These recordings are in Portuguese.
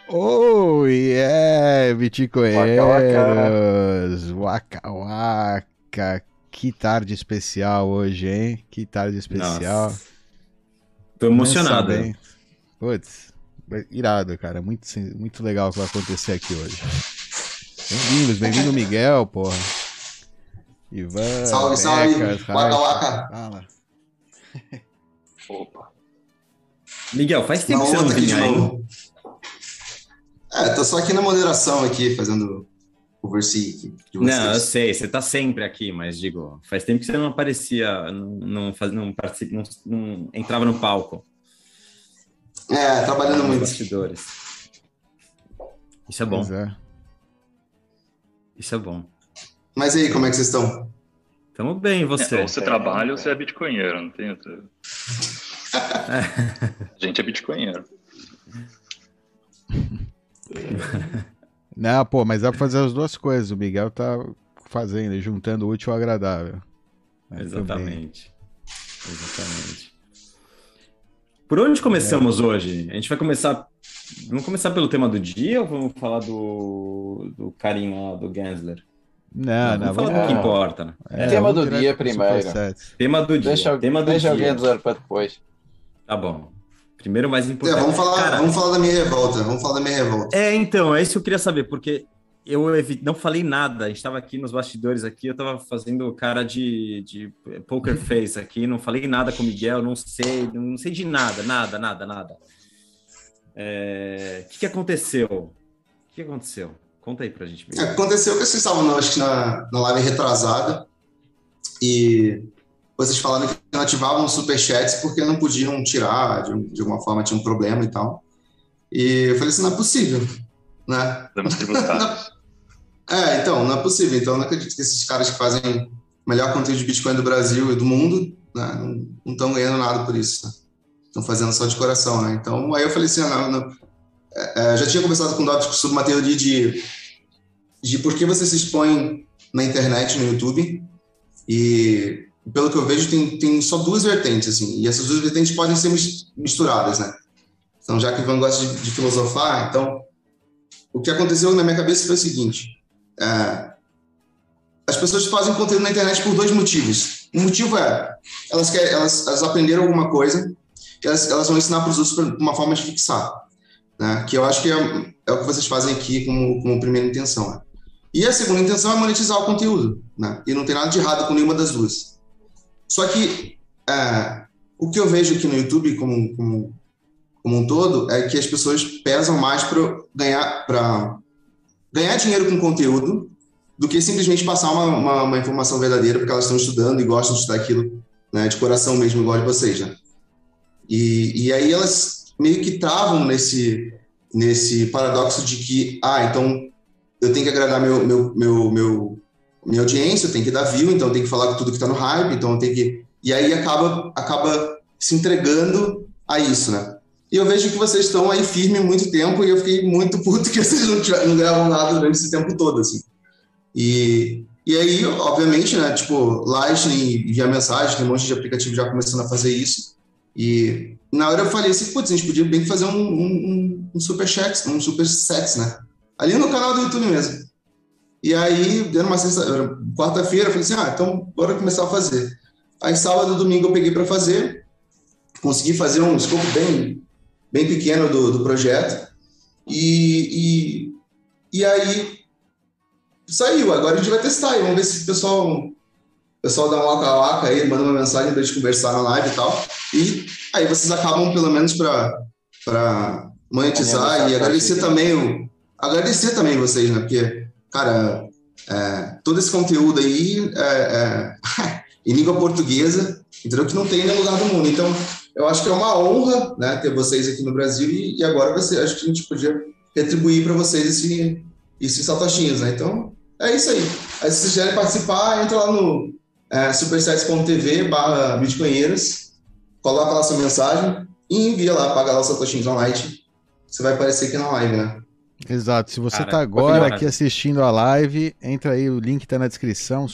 Oh, yeah, Waka waka. Bitcoinheiros! Waka waka! Que tarde especial hoje, hein? Que tarde especial. Nossa, tô emocionado. Lançamento. Putz, irado, cara. Muito legal o que vai acontecer aqui hoje. Bem-vindo, Miguel, porra. Ivan, Salve, salve, Becas, Waka Raich. Waka. Fala. Opa. Miguel, faz tempo Uma que você não outra aqui de vinha, hein? novo. Tô só aqui na moderação aqui, fazendo o versi aqui de Não, eu vocês. sei, você tá sempre aqui, mas digo, faz tempo que você não aparecia, não entrava no palco, Trabalhando nos muito. bastidores. Isso é bom, Pois é. isso é bom. Mas e aí, como é que vocês estão? Tamo bem, e você? Ou você trabalha ou você é bitcoinheiro, não tem outra. A gente é bitcoinheiro. Não, pô, mas dá pra fazer as duas coisas. O Miguel tá fazendo, juntando o útil ao agradável. Mas também. Exatamente. Por onde começamos hoje? A gente vai começar. Vamos começar pelo tema do dia ou vamos falar do carinha lá, do Gensler? Não, Vamos falar do que importa, né? Tema vamos do direto dia pro primeiro. Supersets. Tema do dia. Deixa tema do alguém dia. dizer para depois. Tá bom. Primeiro, o mais importante. Vamos falar da minha revolta. Vamos falar da minha revolta. Então, é isso que eu queria saber, porque eu não falei nada. A gente estava aqui nos bastidores aqui, eu estava fazendo cara de poker face aqui, não falei nada com o Miguel, não sei de nada. O que aconteceu? O que aconteceu? Conta aí pra gente. Miguel. Aconteceu que vocês estavam, acho que na live retrasada, e vocês falaram que não ativavam os superchats porque não podiam tirar, de alguma forma tinha um problema e tal. E eu falei assim, não é possível, né? Estamos tributados. Então, não é possível. Então, eu não acredito que esses caras que fazem o melhor conteúdo de Bitcoin do Brasil e do mundo, né, não estão ganhando nada por isso. Né? Estão fazendo só de coração, né? Então, aí eu falei assim, já tinha conversado com o Dr. sobre uma teoria de por que você se expõe na internet, no YouTube, e pelo que eu vejo, tem só duas vertentes, assim, e essas duas vertentes podem ser misturadas, né? Então, já que o Ivan gosta de filosofar, então, o que aconteceu na minha cabeça foi o seguinte, as pessoas fazem conteúdo na internet por dois motivos. Um motivo é, elas aprenderam alguma coisa, e elas vão ensinar para os outros uma forma de fixar, né? Que eu acho que é o que vocês fazem aqui como primeira intenção, né? E a segunda intenção é monetizar o conteúdo, né? E não tem nada de errado com nenhuma das duas. Só que o que eu vejo aqui no YouTube como um todo é que as pessoas pesam mais para ganhar dinheiro com conteúdo do que simplesmente passar uma informação verdadeira, porque elas estão estudando e gostam de estudar aquilo, né, de coração mesmo, igual de vocês, né? E aí elas meio que travam nesse paradoxo de que, então eu tenho que agradar minha audiência, eu tenho que dar view, então eu tenho que falar tudo que está no hype, então eu tenho que... E aí acaba se entregando a isso, né? E eu vejo que vocês estão aí firme há muito tempo e eu fiquei muito puto que vocês não gravavam nada durante esse tempo todo, assim. E aí, obviamente, né, tipo, Lightning envia mensagem, tem um monte de aplicativo já começando a fazer isso. E na hora eu falei assim, putz, a gente podia bem fazer um superchat, um supersets, né? Ali no canal do YouTube mesmo. E aí, dando uma quarta-feira, eu falei assim, então bora começar a fazer. Aí sábado e domingo eu peguei para fazer, consegui fazer um escopo bem pequeno do projeto, e aí saiu. Agora a gente vai testar, e vamos ver se o pessoal dá um waka-waka aí, manda uma mensagem pra gente conversar na live e tal, e aí vocês acabam pelo menos para monetizar e agradecer também vocês, né, porque, cara, todo esse conteúdo aí em língua portuguesa, entendeu? Que não tem em nenhum lugar do mundo. Então, eu acho que é uma honra, né, ter vocês aqui no Brasil e agora acho que a gente podia retribuir para vocês esses satoshinhos, né? Então, é isso aí. Aí, se vocês quiserem participar, entra lá no supersites.tv/bitcoinheiros, coloca lá sua mensagem e envia lá, paga lá os satoshinhos online. Você vai aparecer aqui na live, né? Exato, se você está agora aqui assistindo a live, entra aí, o link está na descrição,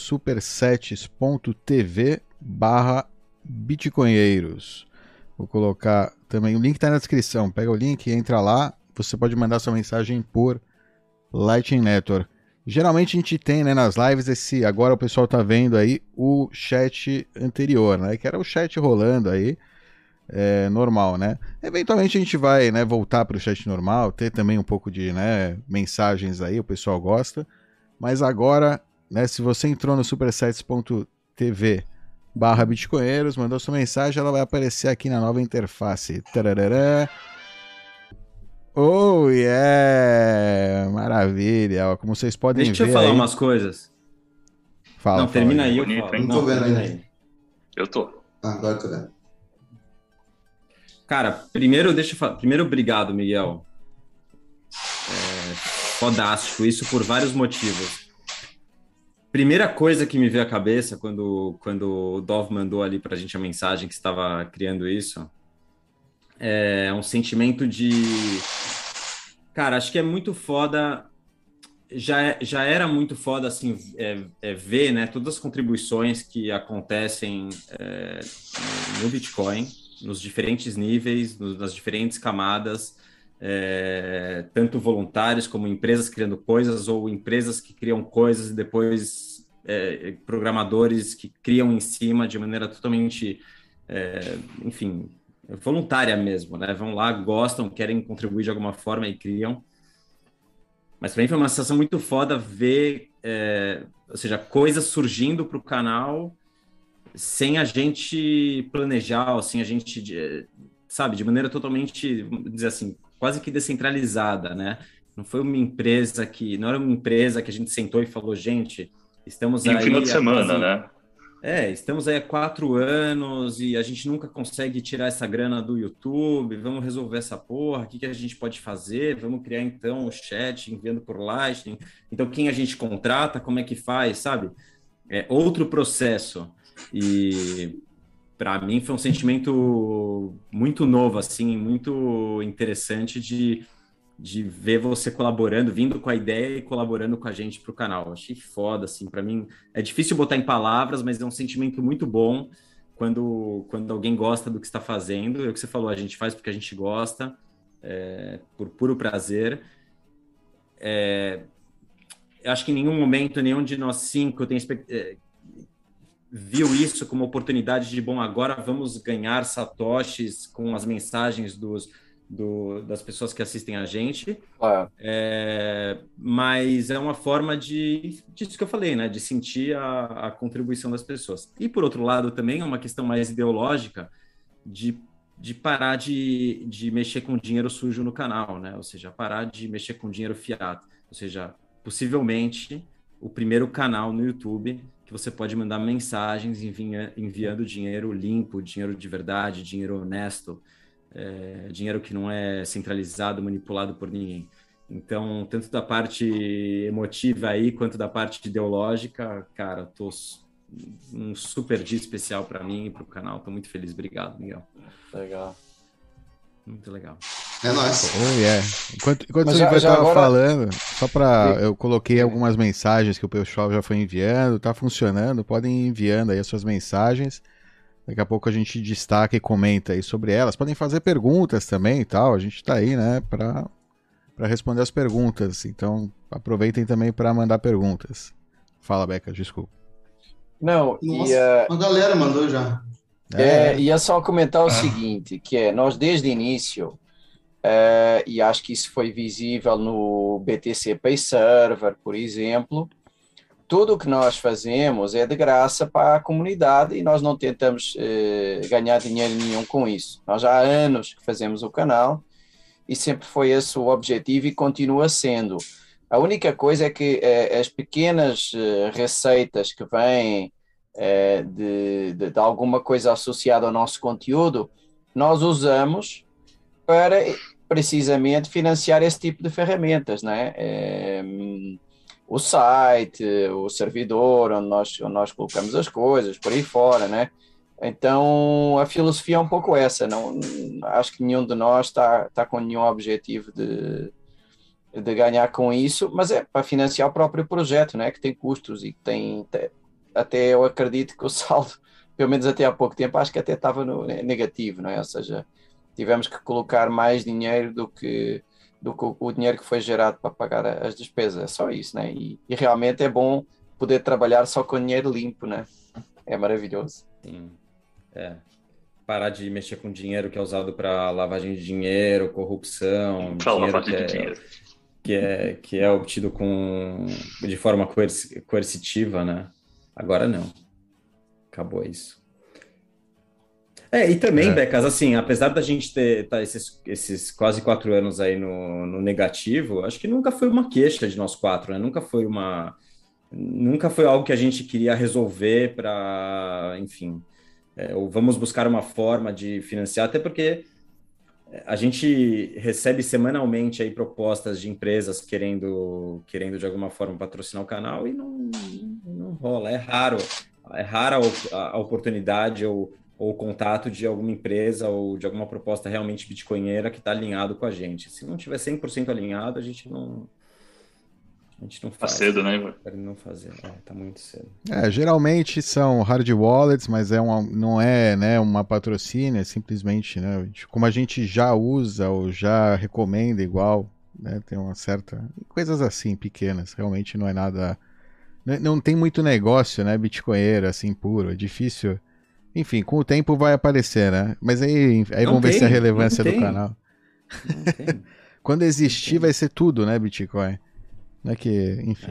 supersets.tv/bitcoinheiros. Vou colocar também, o link está na descrição, pega o link, entra lá, você pode mandar sua mensagem por Lightning Network. Geralmente a gente tem, né, nas lives agora o pessoal tá vendo aí o chat anterior, né, que era o chat rolando aí, normal, né. Eventualmente a gente vai, né, voltar para o chat normal, ter também um pouco de, né, mensagens aí, o pessoal gosta, mas agora, né, se você entrou no supersites.tv/bitcoinheiros, mandou sua mensagem, ela vai aparecer aqui na nova interface. Tarará. Oh, yeah! Maravilha! Ó, como vocês podem ver. Deixa eu falar umas coisas. Fala, não, termina aí. aí, eu Bonito, falo. hein? Não tô vendo termina ainda. aí. Eu tô. Agora eu tô vendo. Cara, primeiro, deixa eu falar. Primeiro, obrigado, Miguel. Fodástico, isso por vários motivos. Primeira coisa que me veio à cabeça quando o Dov mandou ali pra gente a mensagem que estava criando isso, é um sentimento de... Cara, acho que é muito foda, já era muito foda, assim, ver, né, todas as contribuições que acontecem no Bitcoin, nos diferentes níveis, nas diferentes camadas, tanto voluntários como empresas criando coisas, ou empresas que criam coisas e depois programadores que criam em cima de maneira totalmente, enfim, voluntária mesmo, né? Vão lá, gostam, querem contribuir de alguma forma e criam. Mas para mim foi uma sensação muito foda ver, ou seja, coisas surgindo para o canal sem a gente planejar, sem a gente, sabe, de maneira totalmente, vamos dizer assim, quase que descentralizada, né? Não foi uma empresa não era uma empresa que a gente sentou e falou, gente, estamos E um aí final de semana, né? Estamos aí há 4 anos e a gente nunca consegue tirar essa grana do YouTube, vamos resolver essa porra, o que a gente pode fazer? Vamos criar então o chat enviando por Lightning. Então, quem a gente contrata, como é que faz, sabe? É outro processo. E para mim foi um sentimento muito novo, assim, muito interessante de ver você colaborando, vindo com a ideia e colaborando com a gente para o canal. Achei foda, assim, para mim é difícil botar em palavras, mas é um sentimento muito bom quando alguém gosta do que está fazendo. É o que você falou, a gente faz porque a gente gosta, por puro prazer. Eu acho que em nenhum momento, nenhum de nós 5 viu isso como oportunidade de, bom, agora vamos ganhar satoshis com as mensagens das pessoas que assistem a gente, mas é uma forma disso que eu falei, né, de sentir a contribuição das pessoas. E, por outro lado, também é uma questão mais ideológica de parar de mexer com dinheiro sujo no canal, né, ou seja, parar de mexer com dinheiro fiat, ou seja, possivelmente o primeiro canal no YouTube que você pode mandar mensagens enviando dinheiro limpo, dinheiro de verdade, dinheiro honesto, dinheiro que não é centralizado, manipulado por ninguém. Então, tanto da parte emotiva aí, quanto da parte ideológica, cara, tô um super dia especial para mim e para o canal. Tô muito feliz. Obrigado, Miguel. Legal. Muito legal. É nóis. Oh, yeah. Enquanto Mas você já estava agora- falando, só para eu coloquei algumas mensagens que o pessoal já foi enviando, tá funcionando, podem ir enviando aí as suas mensagens. Daqui a pouco a gente destaca e comenta aí sobre elas. Podem fazer perguntas também e tal. A gente tá aí, né, para responder as perguntas. Então, aproveitem também para mandar perguntas. Fala, Beca, desculpa. Não, Nossa, a galera mandou já. ia só comentar o seguinte, que nós desde o início, e acho que isso foi visível no BTC Pay Server, por exemplo, tudo o que nós fazemos é de graça para a comunidade e nós não tentamos ganhar dinheiro nenhum com isso. Nós já há anos que fazemos o canal e sempre foi esse o objetivo e continua sendo. A única coisa é que as pequenas receitas que vêm de alguma coisa associada ao nosso conteúdo, nós usamos para precisamente financiar esse tipo de ferramentas, né? O site, o servidor, onde nós colocamos as coisas, por aí fora, né? Então, a filosofia é um pouco essa. Não, acho que nenhum de nós está com nenhum objetivo de ganhar com isso, mas é para financiar o próprio projeto, né? Que tem custos e que tem... Até eu acredito que o saldo, pelo menos até há pouco tempo, acho que até estava negativo, não é? Ou seja, tivemos que colocar mais dinheiro do que do que o dinheiro que foi gerado para pagar as despesas. É só isso, né? E realmente é bom poder trabalhar só com dinheiro limpo, né? É maravilhoso. Sim. Parar de mexer com dinheiro que é usado para lavagem de dinheiro, corrupção, Para dinheiro lavagem de dinheiro. que é obtido de forma coercitiva, né? Agora não. Acabou isso. E também, Becas, assim, apesar da gente ter esses quase 4 anos aí no negativo, acho que nunca foi uma queixa de nós 4, né? Nunca foi algo que a gente queria resolver para, enfim, ou vamos buscar uma forma de financiar, até porque a gente recebe semanalmente aí propostas de empresas querendo de alguma forma patrocinar o canal e não rola, é rara a oportunidade ou o contato de alguma empresa ou de alguma proposta realmente bitcoinheira que está alinhado com a gente. Se não tiver 100% alinhado, a gente não faz. Tá cedo, né, Ivan? Não fazer, tá muito cedo. Geralmente são hard wallets, mas não é, né, uma patrocínio, é simplesmente, né, como a gente já usa ou já recomenda igual, né, tem uma certa... coisas assim, pequenas, realmente não é nada... Não tem muito negócio, né, bitcoinheiro, assim, puro, é difícil... Enfim, com o tempo vai aparecer, né? Mas aí vamos ver se a relevância do canal. Não tem. Quando existir, vai ser tudo, né, Bitcoin? Não é que, enfim.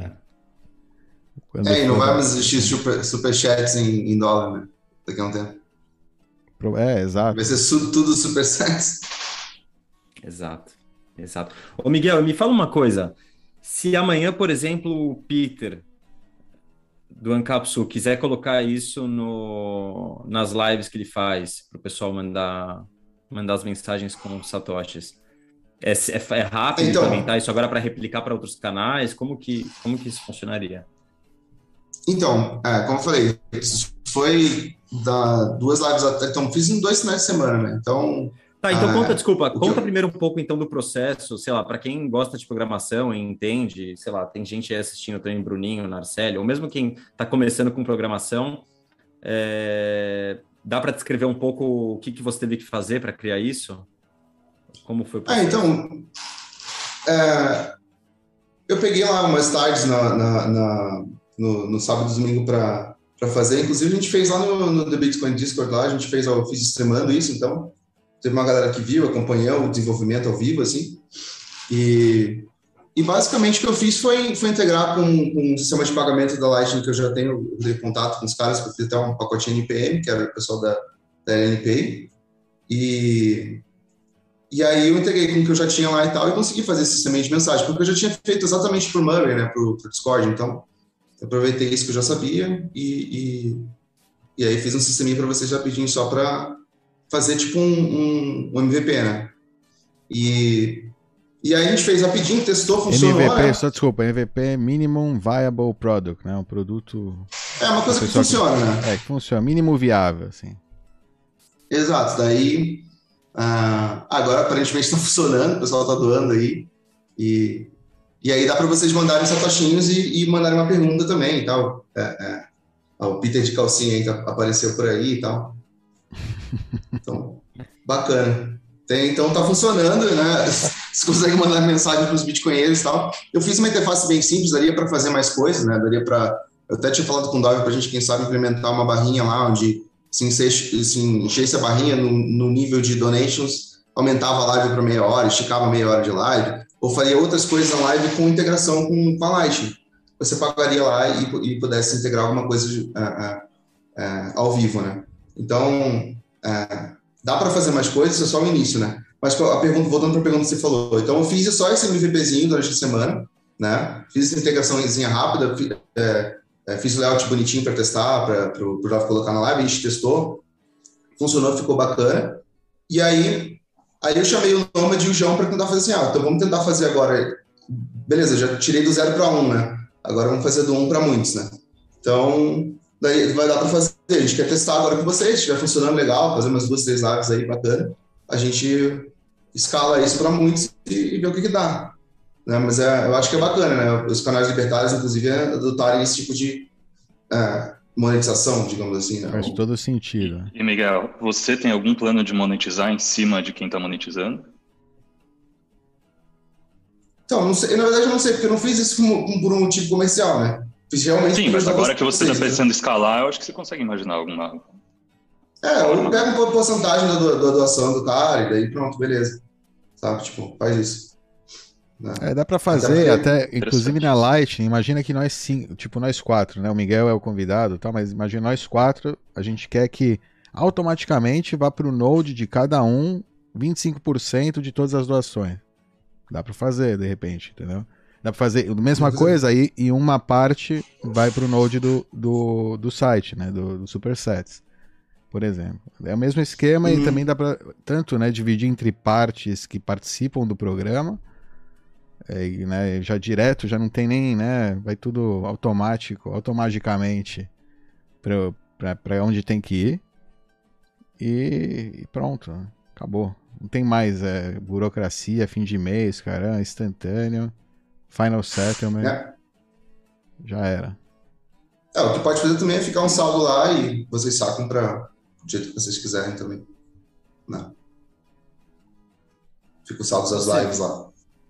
E não vai mais existir superchats em dólar, né? Daqui a um tempo. Exato. Vai ser tudo superchats. Exato. Ô, Miguel, me fala uma coisa. Se amanhã, por exemplo, o Peter do Ancapsul quiser colocar isso nas lives que ele faz para o pessoal mandar as mensagens com os satoshis, é rápido implementar isso agora para replicar para outros canais? Como que isso funcionaria? Então, como eu falei, foi duas lives até, então fiz em 2 finais de semana, né? Então... Conta primeiro um pouco então do processo, sei lá, para quem gosta de programação e entende, sei lá, tem gente aí assistindo também, Bruninho, Narcélio, ou mesmo quem está começando com programação, dá para descrever um pouco o que você teve que fazer para criar isso? Como foi o processo? Eu peguei lá umas tardes no sábado e domingo para fazer, inclusive a gente fez lá no The Bitcoin Discord lá, eu fiz streamando isso, então teve uma galera que viu, acompanhou o desenvolvimento ao vivo, assim, e basicamente o que eu fiz foi integrar com um sistema de pagamento da Lightning que eu já tenho, eu dei contato com os caras, que eu fiz até um pacotinho NPM, que era o pessoal da LNPay, e aí eu integrei com o que eu já tinha lá e tal, e consegui fazer esse sistema de mensagem, porque eu já tinha feito exatamente por Murray, né, pro Discord, então eu aproveitei isso que eu já sabia, e aí fiz um sisteminha para vocês rapidinho, só para fazer tipo um MVP, né? E aí a gente fez rapidinho, testou, funcionou. MVP é Minimum Viable Product, né? Um produto... uma coisa que funciona, né? Que funciona, mínimo viável, assim. Exato, daí... agora aparentemente está funcionando, o pessoal está doando aí. E aí dá para vocês mandarem satoshinhos e mandarem uma pergunta também e tal. O Peter de calcinha aí apareceu por aí e tal. Então, bacana. Então tá funcionando, né? Você consegue mandar mensagem para os bitcoinheiros e tal. Eu fiz uma interface bem simples, daria para fazer mais coisas, né? Eu até tinha falado com o Dove para a gente, quem sabe, implementar uma barrinha lá, onde se enchesse a barrinha no nível de donations, aumentava a live para meia hora, esticava meia hora de live, ou faria outras coisas na live com integração com a Lightning. Você pagaria lá e pudesse integrar alguma coisa ao vivo, né? Então, dá para fazer mais coisas, é só o início, né? Mas voltando para a pergunta que você falou, então eu fiz só esse MVPzinho durante a semana, né? Fiz essa integraçãozinha rápida, fiz o layout bonitinho para testar, para o Java colocar na live, a gente testou, funcionou, ficou bacana. E aí eu chamei o Nomad e o João para tentar fazer assim, então vamos tentar fazer agora, beleza, já tirei do 0 para 1, né? Agora vamos fazer do 1 para muitos, né? Então... daí vai dar para fazer, a gente quer testar agora com vocês, se estiver funcionando legal, fazer umas 2, 3 lives aí, bacana, a gente escala isso para muitos e vê o que dá, né? Mas eu acho que é bacana, né? Os canais libertários, inclusive, adotarem esse tipo de monetização, digamos assim, né? Faz todo sentido. E Miguel, você tem algum plano de monetizar em cima de quem está monetizando? Então, não sei, na verdade eu não sei, porque eu não fiz isso por um motivo comercial, né? Fiz realmente Sim, por mas ajudar agora que você está vocês, né? pensando em escalar, eu acho que você consegue imaginar alguma. Eu pego uma porcentagem da doação do cara e daí pronto, beleza. Sabe? Tipo, faz isso. Né? Dá pra fazer, até inclusive Interessante. na Lightning, imagina que nós cinco, tipo nós quatro, né? O Miguel é o convidado, tá? Mas imagina nós quatro, a gente quer que automaticamente vá pro Node de cada um 25% de todas as doações. Dá pra fazer, de repente, entendeu? Dá pra fazer a mesma coisa aí e uma parte vai pro Node do site, né? Do Supersets, por exemplo. É o mesmo esquema e também dá pra tanto, né, dividir entre partes que participam do programa, né, já direto, já não tem nem, né, vai tudo automaticamente para onde tem que ir e pronto, né? Acabou. Não tem mais burocracia, fim de mês, caramba, instantâneo, final settlement, já era. O que pode fazer também é ficar um saldo lá e vocês sacam para do jeito que vocês quiserem também. Não. Fica o saldo das lives lá.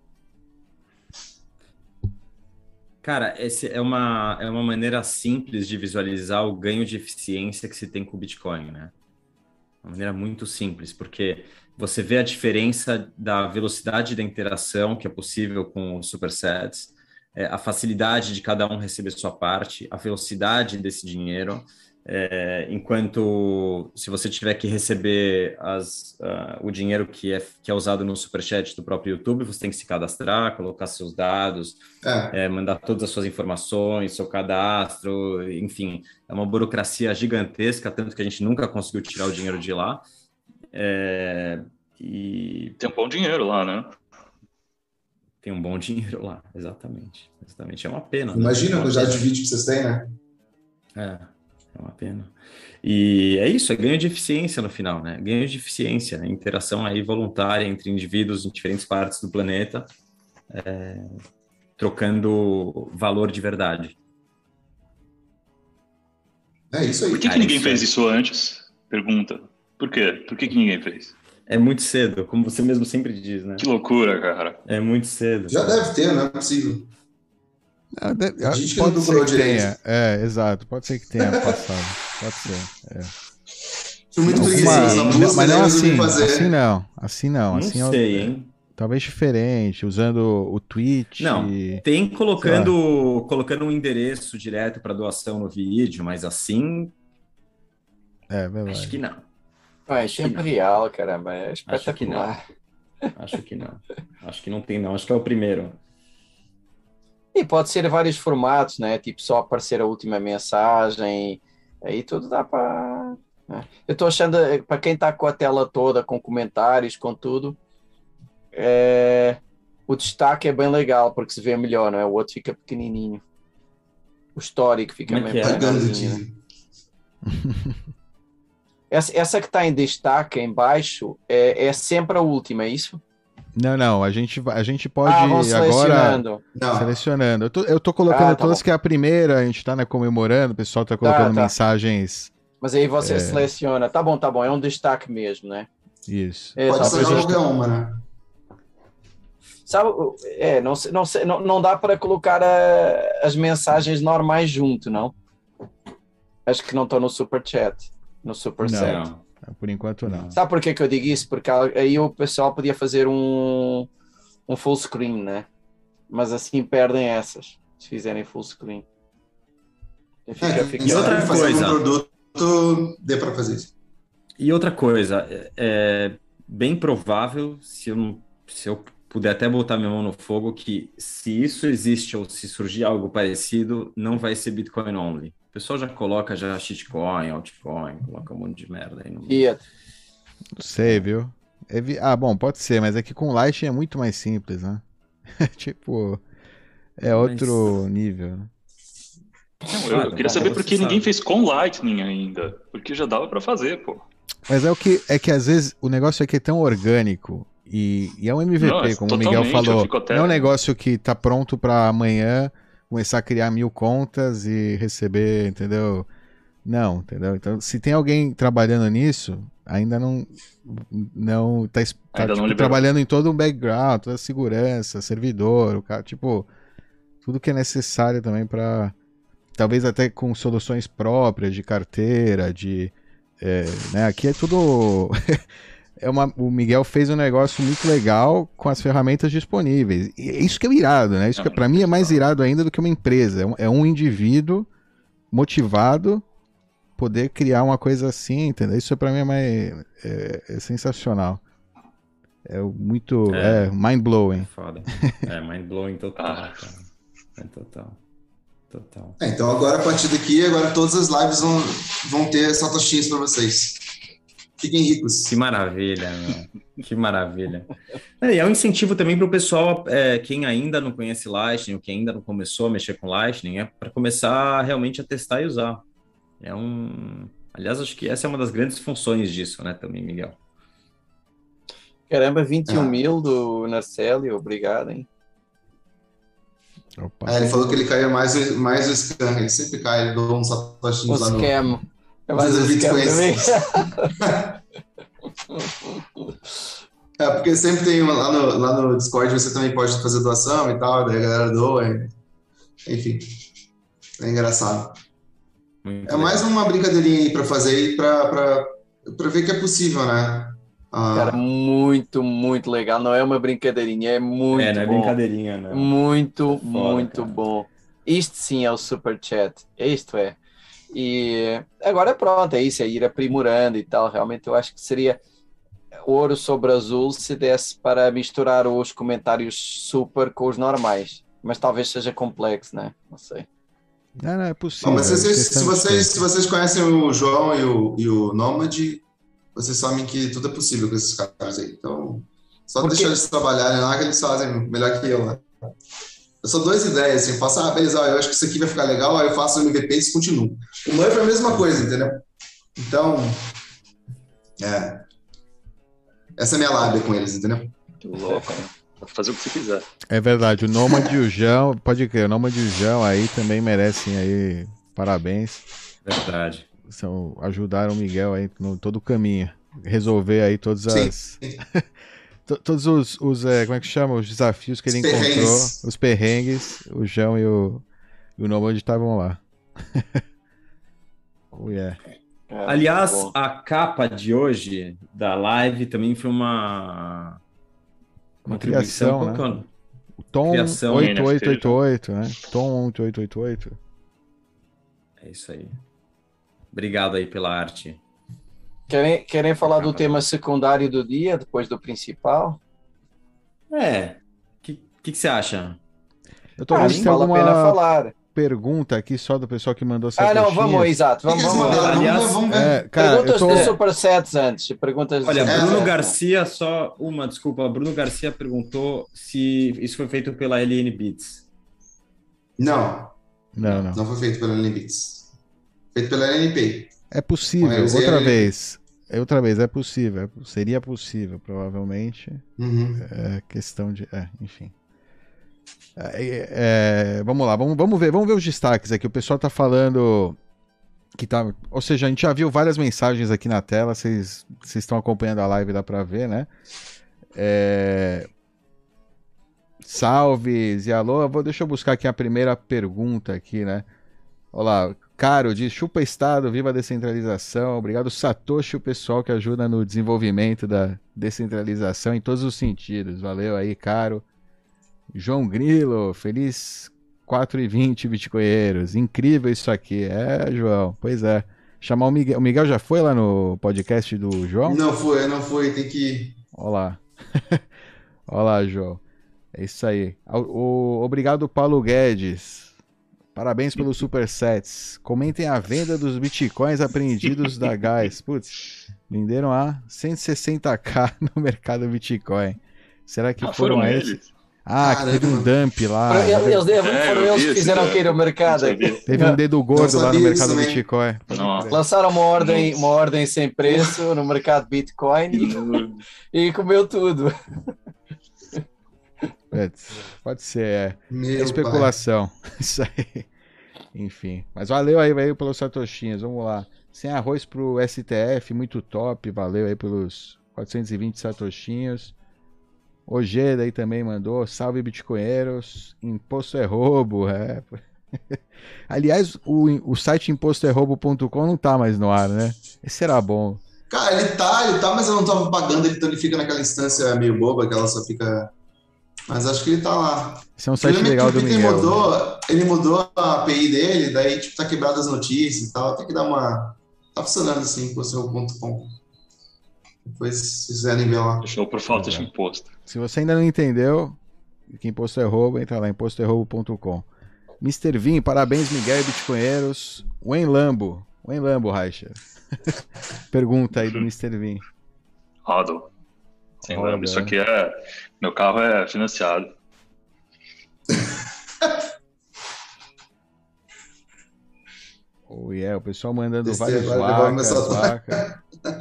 Cara, essa é uma maneira simples de visualizar o ganho de eficiência que se tem com o Bitcoin, né? Uma maneira muito simples, porque você vê a diferença da velocidade da interação que é possível com os supersets, a facilidade de cada um receber sua parte, a velocidade desse dinheiro, enquanto se você tiver que receber o dinheiro que é usado no superchat do próprio YouTube, você tem que se cadastrar, colocar seus dados, mandar todas as suas informações, seu cadastro, enfim, é uma burocracia gigantesca, tanto que a gente nunca conseguiu tirar o dinheiro de lá. E tem um bom dinheiro lá, né? Tem um bom dinheiro lá, exatamente. É uma pena. Imagina a quantidade de vídeo que vocês têm, né? É uma pena. E é isso, é ganho de eficiência no final, né? Ganho de eficiência, interação aí voluntária entre indivíduos em diferentes partes do planeta, trocando valor de verdade. É isso aí. Por que ninguém fez isso antes? Pergunta. Por quê? Por que ninguém fez? É muito cedo, como você mesmo sempre diz, né? Que loucura, cara. É muito cedo. Já deve ter, não é possível. A gente pode ser que tenha. Exato. Pode ser que tenha passado. Pode ser. Fui muito preguiçoso, mas não assim. Assim não. Não sei, hein? Talvez diferente, usando o Twitch. Não, tem colocando um endereço direto para doação no vídeo, mas assim. Verdade. Acho que não. Isso é real, caramba. É espetacular. Acho que não. Acho que não tem, não. Acho que é o primeiro. E pode ser vários formatos, né? Tipo, só aparecer a última mensagem. Aí tudo dá para. Eu estou achando, para quem está com a tela toda, com comentários, com tudo, o destaque é bem legal, porque se vê melhor, não é? O outro fica pequenininho. O histórico fica bem pequenininho. Essa que está em destaque, embaixo, é sempre a última, é isso? Não, a gente pode agora selecionando. Eu tô colocando todas que é a primeira, a gente tá, né, comemorando, o pessoal tá colocando mensagens. Mas aí você seleciona, tá bom, é um destaque mesmo, né? Isso. Pode ser qualquer uma, né? Sabe, não dá para colocar as mensagens normais junto, não? Acho que não estão no Superchat, no Superset. Não. Por enquanto não. Sabe por que eu digo isso? Porque aí o pessoal podia fazer um full screen, né? Mas assim perdem essas, se fizerem full screen. E outra coisa, um produto, dê para fazer isso. E outra coisa, é bem provável, se eu puder até botar minha mão no fogo, que se isso existe ou se surgir algo parecido, não vai ser Bitcoin only. O pessoal já coloca shitcoin, altcoin, coloca um monte de merda aí no meio. Não sei, viu? Bom, pode ser, mas é que com Lightning é muito mais simples, né? Tipo, outro nível, né? Não, eu queria saber por que ninguém fez com Lightning ainda. Porque já dava pra fazer, pô. Mas é que às vezes o negócio aqui é tão orgânico e é um MVP, como o Miguel falou. Não é um negócio que tá pronto pra amanhã começar a criar 1000 contas e receber, entendeu? Não, entendeu? Então, se tem alguém trabalhando nisso, ainda não tá Ainda não liberou. trabalhando em todo um background, toda a segurança, servidor, o cara, tipo, tudo que é necessário também para talvez até com soluções próprias de carteira, né? Aqui é tudo o Miguel fez um negócio muito legal com as ferramentas disponíveis. E é isso que é irado, né? Isso que para mim é mais irado ainda do que uma empresa. É um indivíduo motivado poder criar uma coisa assim, entendeu? Isso para mim é sensacional. É muito mind-blowing. Foda. Mind-blowing total, cara. Total. Então agora, a partir daqui, todas as lives vão ter satoshinhos para vocês. Fiquem ricos. Que maravilha, meu. Que maravilha. É um incentivo também para o pessoal, quem ainda não conhece Lightning, ou quem ainda não começou a mexer com Lightning, para começar realmente a testar e usar. Aliás, acho que essa é uma das grandes funções disso, né, também, Miguel. Caramba, 21 mil do Narcélio, obrigado, hein? Opa. Ele falou que ele caiu mais o scam, ele sempre cai, ele dou uns satoshinhos lá no... Scam. É mais um scam também. Porque sempre tem lá no Discord, você também pode fazer doação e tal, daí a galera doa, enfim, é engraçado. Muito mais uma brincadeirinha aí para fazer aí, para ver que é possível, né? Cara, muito, muito legal. Não é uma brincadeirinha, é muito bom. Não é brincadeirinha, não. Muito, muito bom. Isto sim é o Super Chat. Isto é. E agora pronto, é isso, é ir aprimorando e tal. Realmente eu acho que seria ouro sobre azul se desse para misturar os comentários super com os normais. Mas talvez seja complexo, né? Não sei. Não é possível. Mas se vocês conhecem o João e o Nômade, vocês sabem que tudo é possível com esses caras aí. Então, só deixar eles trabalharem lá que eles fazem melhor que eu lá. Eu só dou as ideias, assim, eu faço, beleza, eu acho que isso aqui vai ficar legal, aí eu faço o MVP e isso continua. O Murphy é a mesma coisa, entendeu? Então, essa é a minha lábia com eles, entendeu? Que louco, né? Pode fazer o que você quiser. É verdade, o Nômade e o João, pode crer, o Nômade e o João aí também merecem aí parabéns. Verdade. Ajudaram o Miguel aí no todo o caminho, resolver aí todas as... todos os como é que chama? Os desafios que ele encontrou, os perrengues, o João e o Nômade estavam lá. Aliás, a capa de hoje da live também foi uma criação, né? O Tom 8888, né? Tom 8888. É isso aí. Obrigado aí pela arte. Querem falar do tema secundário do dia, depois do principal? O que você acha? Eu tô vendo se tem vale a pena falar. Pergunta aqui só do pessoal que mandou essa não, vamos, exato. Vamos. Aliás, perguntas do Supersets antes. Olha, Bruno Garcia, Bruno Garcia perguntou se isso foi feito pela LN Beats. Não foi feito pela LN Beats. Feito pela LNP. É possível, outra vez, é possível. Seria possível, provavelmente. É questão de... enfim. Vamos lá, vamos ver os destaques aqui. O pessoal tá falando que tá... Ou seja, a gente já viu várias mensagens aqui na tela, vocês estão acompanhando a live, dá pra ver, né? Salves e alô. Deixa eu buscar aqui a primeira pergunta aqui, né? Olá, Caro diz, chupa Estado, viva a descentralização. Obrigado, Satoshi, o pessoal que ajuda no desenvolvimento da descentralização em todos os sentidos. Valeu aí, Caro. João Grilo, feliz 4h20, bitcoinheiros. Incrível isso aqui. João, pois é. Chamar o Miguel. O Miguel já foi lá no podcast do João? Não foi, tem que ir. Olá. Olá, João. É isso aí. Obrigado, Paulo Guedes. Parabéns pelos supersets. Comentem a venda dos bitcoins apreendidos da Gás. Putz, venderam a 160k no mercado Bitcoin. Será que foram esses? Que teve um dump lá. Foram eles que fizeram aqui no mercado. Teve um dedo gordo lá no mercado Bitcoin. Lançaram uma ordem sem preço no mercado Bitcoin e comeu tudo. Pode ser, especulação. Isso aí. Enfim. Mas valeu aí, velho, pelos satoshinhos. Vamos lá. Sem arroz pro STF, muito top. Valeu aí pelos 420 satoshinhos. Ojeda aí também mandou. Salve, bitcoinheiros. Imposto é roubo. É. Aliás, o site impostoerroubo.com não tá mais no ar, né? Esse era bom. Cara, ele tá, mas eu não tava pagando, então ele fica naquela instância meio boba, que ela só fica... Mas acho que ele tá lá. Esse é um site legal do Miguel. Ele mudou a API dele, daí tipo, tá quebrado as notícias e tal. Tem que dar uma... Tá funcionando assim, impostoerroubo.com. Depois, se quiserem ver lá. Deixou por falta de imposto. Se você ainda não entendeu que imposto é roubo, entra lá, impostoerroubo.com. Mr. Vim, parabéns, Miguel e bitcoinheiros. Wayne Lambo, Reicher. Pergunta aí do Mr. Vim. Rodo. Sem Lambo. Isso aqui é... Meu carro é financiado. Oh, yeah, o pessoal mandando várias vacas.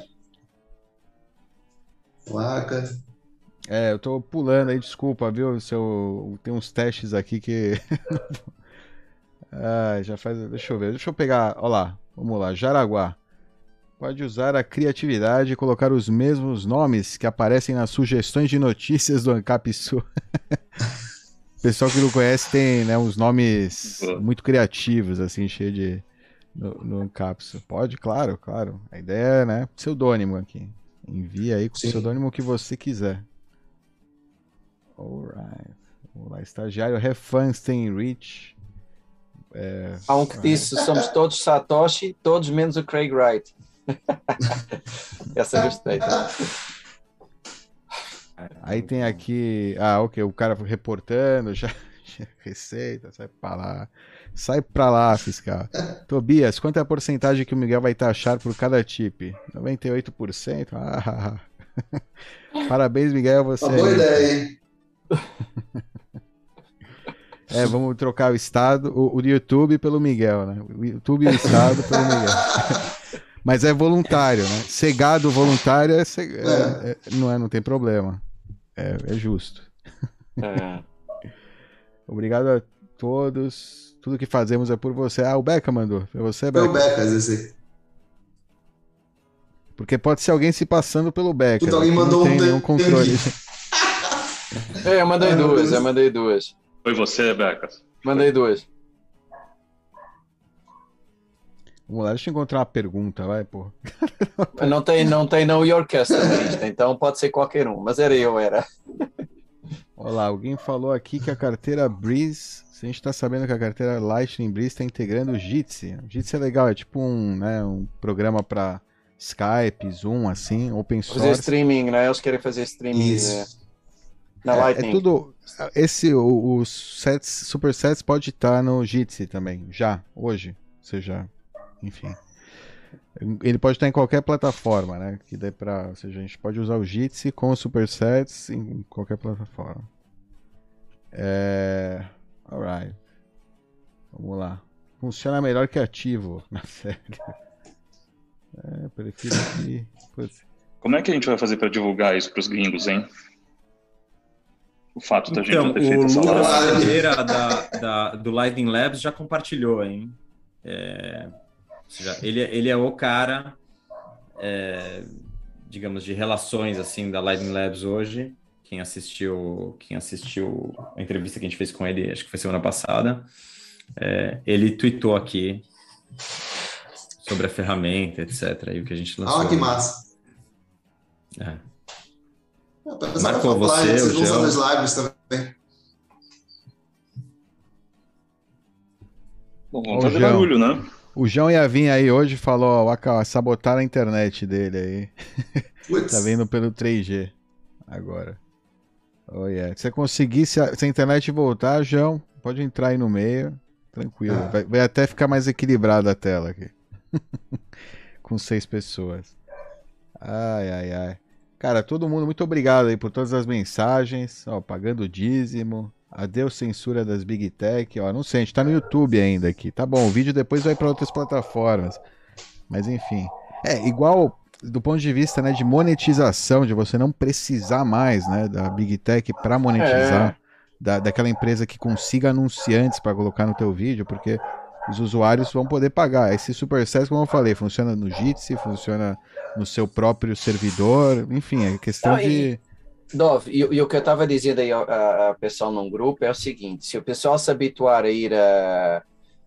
Placa. Eu tô pulando aí, desculpa, viu? Tem uns testes aqui que... já faz... Deixa eu ver, deixa eu pegar... Ó lá, vamos lá, Jaraguá. Pode usar a criatividade e colocar os mesmos nomes que aparecem nas sugestões de notícias do Ancapsu. O pessoal que não conhece tem, né, uns nomes muito criativos, assim, cheio de... No Ancapsu. Pode, claro. A ideia é, né, pseudônimo aqui. Envia aí com o pseudônimo que você quiser. Alright. Vamos lá, estagiário Refanstein Rich. Que disse, somos todos Satoshi, todos menos o Craig Wright. Essa eu gostei. Tá? Aí tem aqui... ok, o cara reportando, já receita, sai pra lá, fiscal. Tobias, quanto é a porcentagem que o Miguel vai taxar por cada tip? 98%? Parabéns, Miguel, você... Uma boa ideia, hein? Vamos trocar o estado, o YouTube pelo Miguel, né? O YouTube e o estado pelo Miguel. Mas é voluntário, né? Ser gado voluntário não tem problema. É justo. Obrigado a todos. Tudo que fazemos é por você. O Beca mandou. Foi você, Beca? Foi o Beca, esse. Porque pode ser alguém se passando pelo Beca. Alguém mandou não tem nenhum controle. Eu mandei duas. Foi você, Beca? Mandei duas. Vamos lá, deixa eu encontrar uma pergunta, vai, pô. Não tem no Yorkcast na lista, então pode ser qualquer um, mas era. Olha lá, alguém falou aqui que a carteira Breeze, se a gente tá sabendo que a carteira Lightning Breeze está integrando o Jitsi. O Jitsi é legal, é tipo um programa para Skype, Zoom, assim, open source. Fazer streaming, né? Eles querem fazer streaming na Lightning. É tudo... os supersets pode estar no Jitsi também, já, hoje. Ou seja, enfim. Ele pode estar em qualquer plataforma, né? Que dê pra, ou seja, a gente pode usar o Jitsi com os supersets em qualquer plataforma. Alright. Vamos lá. Funciona melhor que ativo, na série. Prefiro que... Como é que a gente vai fazer para divulgar isso para os gringos, hein? O fato da gente não ter feito essa live. O live. Lucas do Lightning Labs já compartilhou, hein? Ou seja, ele é o cara, digamos, de relações assim da Lightning Labs hoje. Quem assistiu a entrevista que a gente fez com ele, acho que foi semana passada, ele tweetou aqui sobre a ferramenta, etc. E o que a gente lançou. Que massa! Marcou você, vocês o vão usar Gel. nas lives também. Bom, vamos fazer barulho, né? O João ia vir aí hoje e falou, sabotaram a internet dele aí. Tá vindo pelo 3G agora. Se você conseguir, se a internet voltar, João, pode entrar aí no meio, tranquilo. Vai até ficar mais equilibrada a tela aqui. Com 6 pessoas. Ai. Cara, todo mundo, muito obrigado aí por todas as mensagens. Pagando o dízimo. Adeus censura das Big Tech. Não sei, a gente tá no YouTube ainda aqui. Tá bom, o vídeo depois vai para outras plataformas. Mas enfim. Igual do ponto de vista, né, de monetização, de você não precisar mais, né, da Big Tech para monetizar. Daquela empresa que consiga anunciantes para colocar no teu vídeo, porque os usuários vão poder pagar. Esse Supersets, como eu falei, funciona no Jitsi, funciona no seu próprio servidor, enfim, é questão de... Dov, e o que eu estava dizendo aí a pessoal num grupo é o seguinte, se o pessoal se habituar a ir a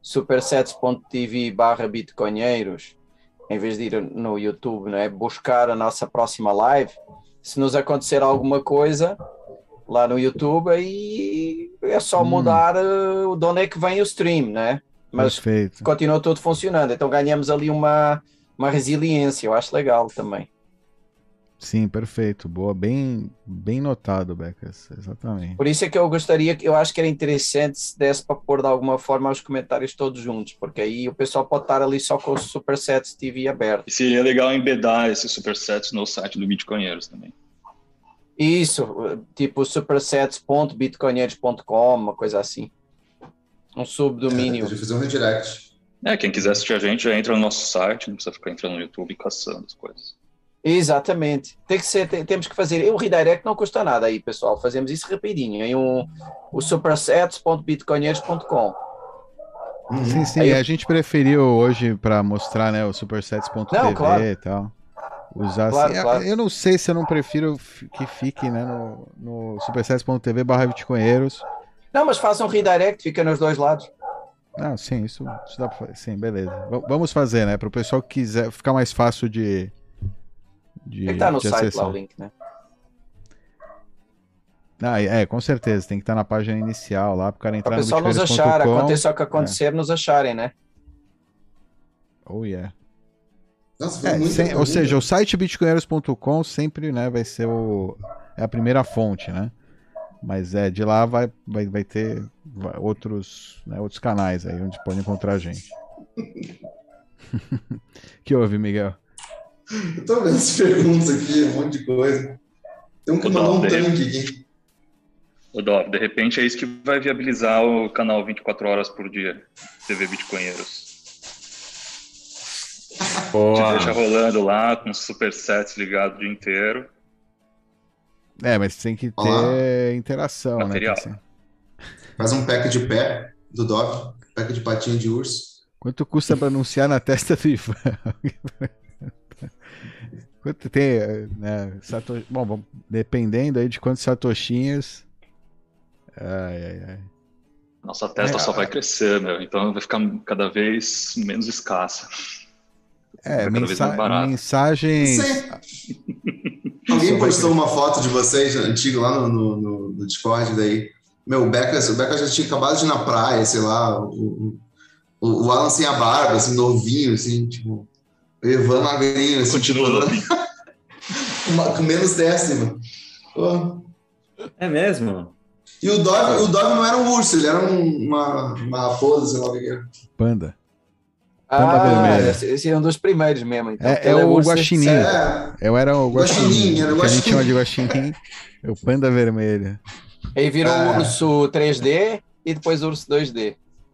supersets.tv/bitcoinheiros, em vez de ir no YouTube, né, buscar a nossa próxima live, se nos acontecer alguma coisa lá no YouTube, aí é só mudar de onde é que vem o stream, né? Mas Perfeito. continua tudo funcionando, então ganhamos ali uma resiliência, eu acho legal também. Sim, perfeito. Boa, bem notado, Becas. Exatamente. Por isso é que eu acho que era interessante se desse para pôr de alguma forma os comentários todos juntos, porque aí o pessoal pode estar ali só com os Supersets TV aberto. E seria legal embedar esses supersets no site do Bitcoinheiros também. Isso, tipo supersets.bitcoinheiros.com, uma coisa assim. Um subdomínio. Podia fazer um redirect. Quem quiser assistir a gente já entra no nosso site, não precisa ficar entrando no YouTube e caçando as coisas. Exatamente. Temos que fazer. O redirect não custa nada aí, pessoal. Fazemos isso rapidinho. Em o supersets.bitcoinheiros.com. Sim. Aí a gente preferiu hoje para mostrar, né, o supersets.tv claro. e tal. Usar Claro, assim. claro. Eu não sei se eu não prefiro que fique, né, no supersets.tv/bitcoinheiros. Não, mas faça um redirect, fica nos dois lados. Não, sim, isso dá pra fazer. Sim, beleza. Vamos fazer, né, para o pessoal que quiser ficar mais fácil de Está no site acessar. lá o link, né? Com certeza, tem que estar na página inicial lá, para o cara entrar Para o no pessoal nos bitcoinheiros.com. achar, aconteça o que acontecer, nos acharem, né? Oh, yeah. Nossa, foi muito ou seja, o site bitcoinheiros.com sempre, né, vai ser a primeira fonte, né? Mas de lá vai ter outros canais aí onde pode encontrar a gente. Que houve, Miguel? Eu tô vendo as perguntas aqui, um monte de coisa. Tem um que mandou um tanque aqui. O Dov, de repente é isso que vai viabilizar o canal 24 horas por dia, TV Bitcoinheiros. Te deixa rolando lá com os supersets ligados o dia inteiro. Mas tem que ter interação, material. Né? Faz um pack de pé do Dov, pack de patinha de urso. Quanto custa para anunciar na testa do Ivan? Quanto tem, né? Bom, dependendo aí de quantos satoshinhos. Ai. Nossa testa só vai crescer, meu. Então vai ficar cada vez menos escassa. Mensagens. Alguém postou uma foto de vocês antiga lá no Discord daí. Meu, o Becas já tinha acabado de ir na praia, sei lá. O Alan sem a barba, assim, novinho, assim, tipo. O Ivan magrinho, assim. Continua tipo, com menos décima. É mesmo? E o Dove não era um urso, ele era uma raposa, sei lá o que era. Panda. Esse é um dos primeiros mesmo. Então, é o guaxinim. Eu era o guaxinim. Era o que a gente guaxinim. chama de guaxinim. O panda vermelho. Aí virou o urso 3D e depois o urso 2D.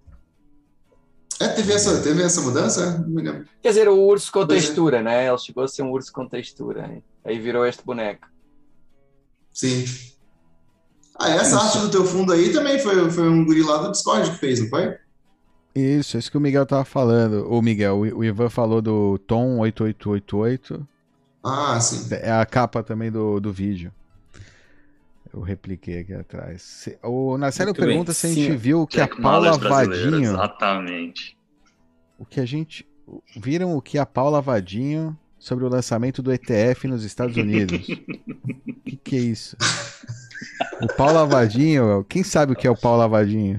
Teve essa mudança? Não me lembro. Quer dizer, o urso com textura, né? Ele chegou a ser um urso com textura. Aí virou este boneco. Sim. Essa arte do teu fundo aí também foi um guri lá do Discord que fez, não foi? Isso que o Miguel tava falando. O Ivan falou do Tom 8888. Sim. É a capa também do vídeo. Eu repliquei aqui atrás. O Narcélio pergunta se a gente viu que Jack a Paula Mallers Vadinho... Exatamente. Viram o que a Paula Vadinho sobre o lançamento do ETF nos Estados Unidos? O que é isso? O Paula Vadinho... Quem sabe o que é o Paula Vadinho?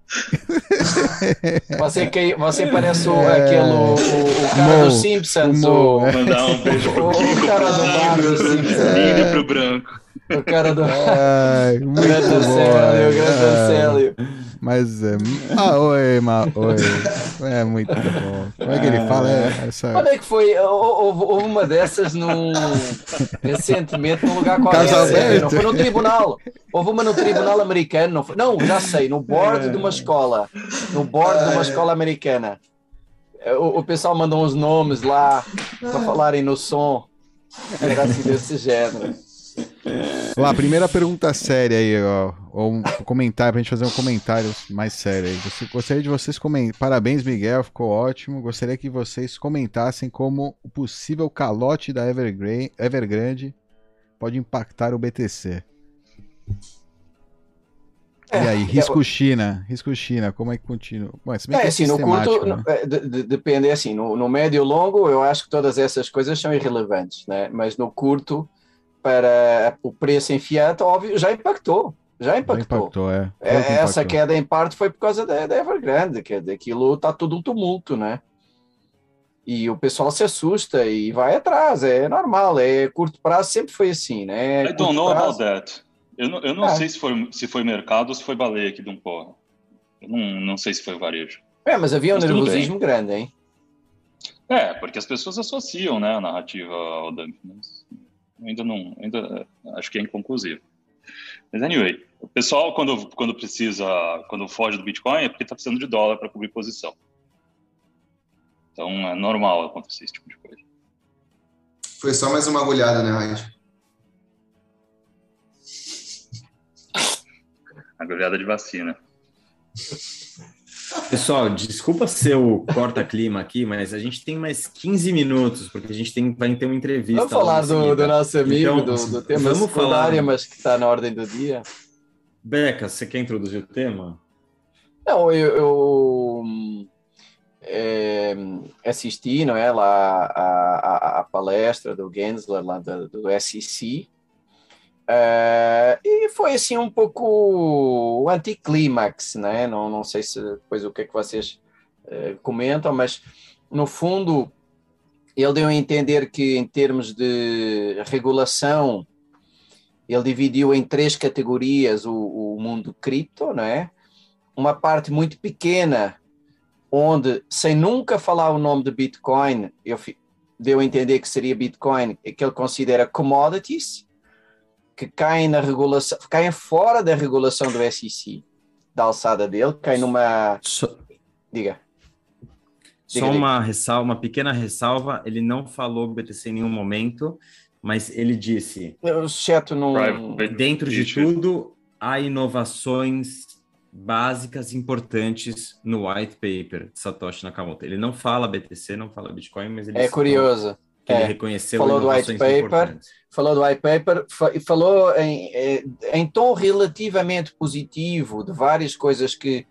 Você parece o cara dos Simpsons. Mandar um beijo pro o cara do bar dos Simpsons. Pro branco. O cara do... muito bom. O grande Arcélio. Mas oi. É muito bom. Como é que ele fala? Onde é que foi? Houve uma dessas recentemente num lugar qualquer. Não foi no tribunal. Houve uma no tribunal americano. Não, já sei, no board de uma escola. No board de uma escola americana. O pessoal mandou uns nomes lá para falarem no som. Era assim desse género. Lá, primeira pergunta séria aí, ó. Ou um comentário, pra gente fazer um comentário mais sério aí. Gostaria de vocês comentarem. Parabéns, Miguel, ficou ótimo. Gostaria que vocês comentassem como o possível calote da Evergrande pode impactar o BTC. E aí, risco China, como é que continua? Bom, se bem que assim, no curto, né? depende, assim, no médio e longo, eu acho que todas essas coisas são irrelevantes, né? Mas no curto, para o preço em fiat, óbvio, já impactou. Já impactou, Claro que Essa impactou. queda, em parte, foi por causa da Evergrande, que daquilo está tudo um tumulto, né? E o pessoal se assusta e vai atrás, é normal, curto prazo sempre foi assim, né? I don't know about that. Eu não É. sei se foi mercado ou se foi baleia aqui de um porra. Eu não sei se foi o varejo. Mas havia um Mas tudo nervosismo bem. grande, hein? Porque as pessoas associam, né, a narrativa ao dumping. Mas ainda acho que é inconclusivo. Mas anyway, o pessoal quando precisa, quando foge do Bitcoin é porque está precisando de dólar para cobrir posição. Então é normal acontecer esse tipo de coisa. Foi só mais uma agulhada, né, Raid? Agulhada de vacina. Pessoal, desculpa ser o corta-clima aqui, mas a gente tem mais 15 minutos, porque a gente vai ter uma entrevista. Vamos falar do nosso amigo, então, do tema secundário, mas que está na ordem do dia. Beca, você quer introduzir o tema? Não, eu assisti, não é, lá a palestra do Gensler, lá do SEC, e foi assim um pouco anticlímax, né? Não sei se depois o que é que vocês comentam, mas no fundo ele deu a entender que em termos de regulação ele dividiu em 3 categorias o mundo cripto, não é? Uma parte muito pequena, onde, sem nunca falar o nome de Bitcoin, deu a entender que seria Bitcoin, que ele considera commodities, que caem fora da regulação do SEC, da alçada dele, caem numa... Diga. Só uma pequena ressalva, ele não falou BTC em nenhum momento, mas ele disse, dentro de tudo, há inovações básicas importantes no white paper de Satoshi Nakamoto. Ele não fala BTC, não fala Bitcoin, mas ele curioso. Ele reconheceu falou do white paper, falou em tom relativamente positivo de várias coisas que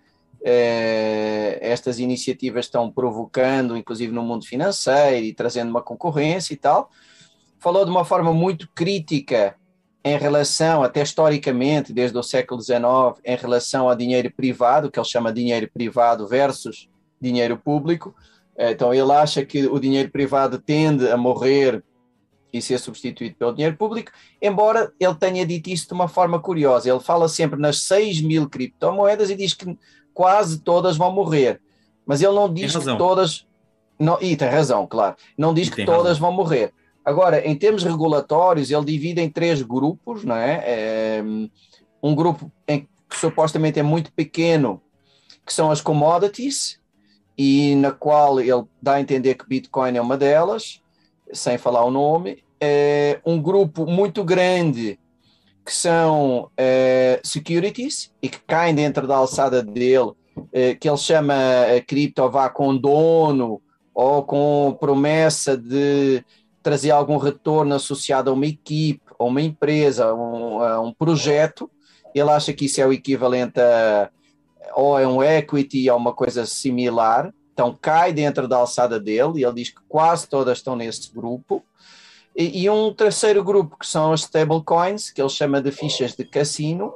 estas iniciativas estão provocando, inclusive no mundo financeiro e trazendo uma concorrência e tal. Falou de uma forma muito crítica em relação, até historicamente, desde o século XIX, em relação ao dinheiro privado, que ele chama de dinheiro privado versus dinheiro público. Então ele acha que o dinheiro privado tende a morrer e ser substituído pelo dinheiro público, embora ele tenha dito isso de uma forma curiosa. Ele fala sempre nas 6.000 criptomoedas e diz que quase todas vão morrer, mas ele não diz que todas... E tem razão, claro. Não diz que todas vão morrer. Agora, em termos regulatórios, ele divide em 3 grupos, não é? Um grupo que supostamente é muito pequeno, que são as commodities, e na qual ele dá a entender que Bitcoin é uma delas, sem falar o nome. Um grupo muito grande, que são securities, e que caem dentro da alçada dele, que ele chama cripto vá com dono, ou com promessa de trazer algum retorno associado a uma equipe, a uma empresa, a um projeto. Ele acha que isso é o equivalente ou é um equity ou uma coisa similar. Então cai dentro da alçada dele, e ele diz que quase todas estão nesse grupo. E um terceiro grupo, que são as stablecoins, que ele chama de fichas de cassino,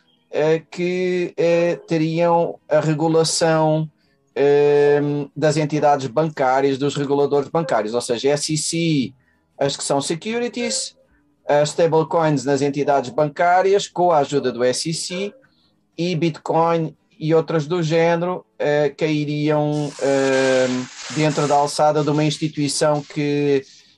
que teriam a regulação das entidades bancárias, dos reguladores bancários, ou seja, SEC, as que são securities, as stablecoins nas entidades bancárias, com a ajuda do SEC, e Bitcoin e outras do género cairiam dentro da alçada de uma instituição que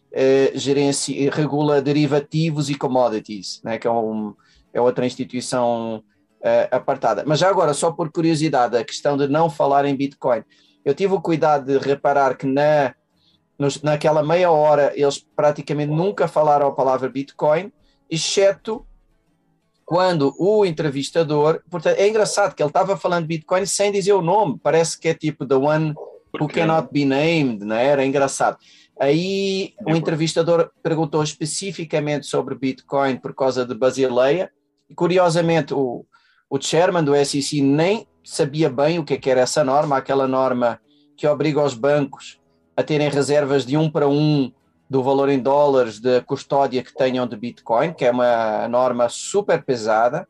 regula derivativos e commodities, né, que é outra instituição apartada. Mas já agora, só por curiosidade, a questão de não falar em Bitcoin, eu tive o cuidado de reparar que naquela meia hora eles praticamente nunca falaram a palavra Bitcoin, exceto quando o entrevistador... Portanto, é engraçado que ele estava falando de Bitcoin sem dizer o nome, parece que é tipo the one who cannot be named, não é? Era engraçado. Aí o entrevistador perguntou especificamente sobre Bitcoin por causa de Basileia, e curiosamente o chairman do SEC nem sabia bem o que era essa norma, aquela norma que obriga os bancos a terem reservas de 1 para 1 do valor em dólares de custódia que tenham de Bitcoin, que é uma norma super pesada.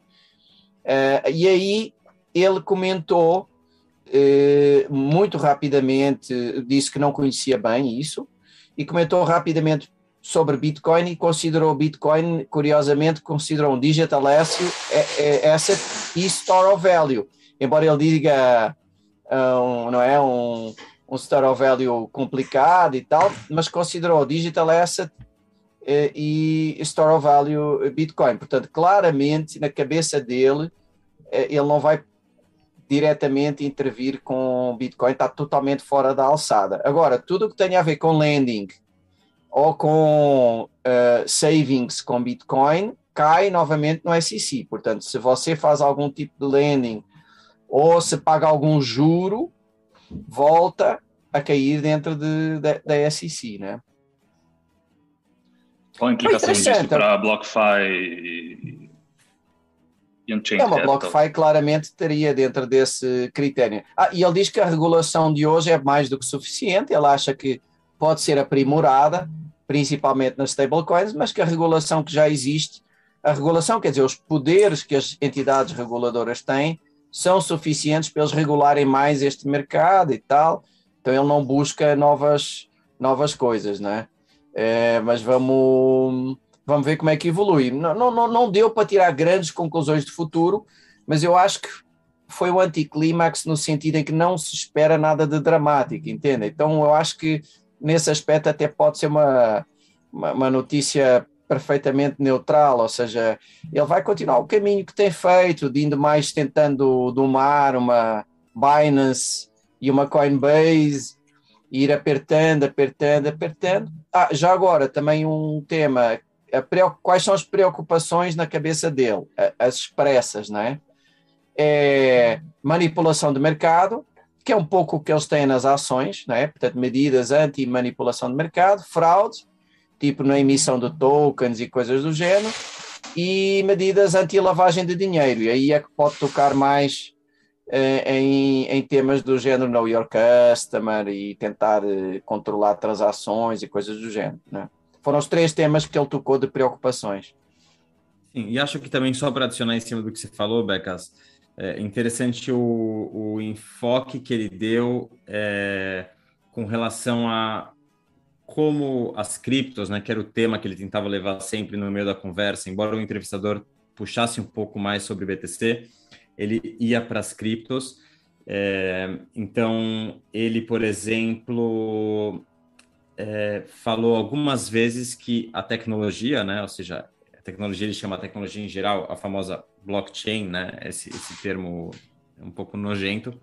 E aí ele comentou muito rapidamente, disse que não conhecia bem isso, e comentou rapidamente sobre Bitcoin e considerou Bitcoin, curiosamente, considerou um digital asset e store of value. Embora ele diga, não é um store of value complicado e tal, mas considerou digital asset e store of value Bitcoin. Portanto, claramente, na cabeça dele, ele não vai diretamente intervir com Bitcoin, está totalmente fora da alçada. Agora, tudo o que tenha a ver com lending ou com savings com Bitcoin, cai novamente no SEC. Portanto, se você faz algum tipo de lending ou se paga algum juro, volta a cair dentro da SEC, né? Qual a implicação disso para a BlockFi e Unchained uma Capital? BlockFi claramente estaria dentro desse critério. E ele diz que a regulação de hoje é mais do que suficiente, ele acha que pode ser aprimorada, principalmente nas stablecoins, mas que a regulação que já existe, a regulação, quer dizer, os poderes que as entidades reguladoras têm, são suficientes para eles regularem mais este mercado e tal, então ele não busca novas coisas, né? Mas vamos ver como é que evolui. Não deu para tirar grandes conclusões de futuro, mas eu acho que foi um anticlímax no sentido em que não se espera nada de dramático, entende? Então eu acho que nesse aspecto até pode ser uma notícia perfeitamente neutral, ou seja, ele vai continuar o caminho que tem feito, de indo mais tentando domar uma Binance e uma Coinbase, ir apertando. Já agora, também um tema, quais são as preocupações na cabeça dele, as expressas, não é? É manipulação de mercado, que é um pouco o que eles têm nas ações, não é? Portanto, medidas anti-manipulação de mercado, fraude, tipo na emissão de tokens e coisas do género, e medidas anti-lavagem de dinheiro, e aí é que pode tocar mais em temas do género Know Your Customer e tentar controlar transações e coisas do género, né? Foram os 3 temas que ele tocou de preocupações. Sim, e acho que também, só para adicionar em cima do que você falou, Becas, é interessante o enfoque que ele deu com relação a como as criptos, né, que era o tema que ele tentava levar sempre no meio da conversa, embora o entrevistador puxasse um pouco mais sobre BTC, ele ia para as criptos. Então, ele, por exemplo, falou algumas vezes que a tecnologia, né, ou seja, a tecnologia, ele chama a tecnologia em geral, a famosa blockchain, né, esse termo um pouco nojento,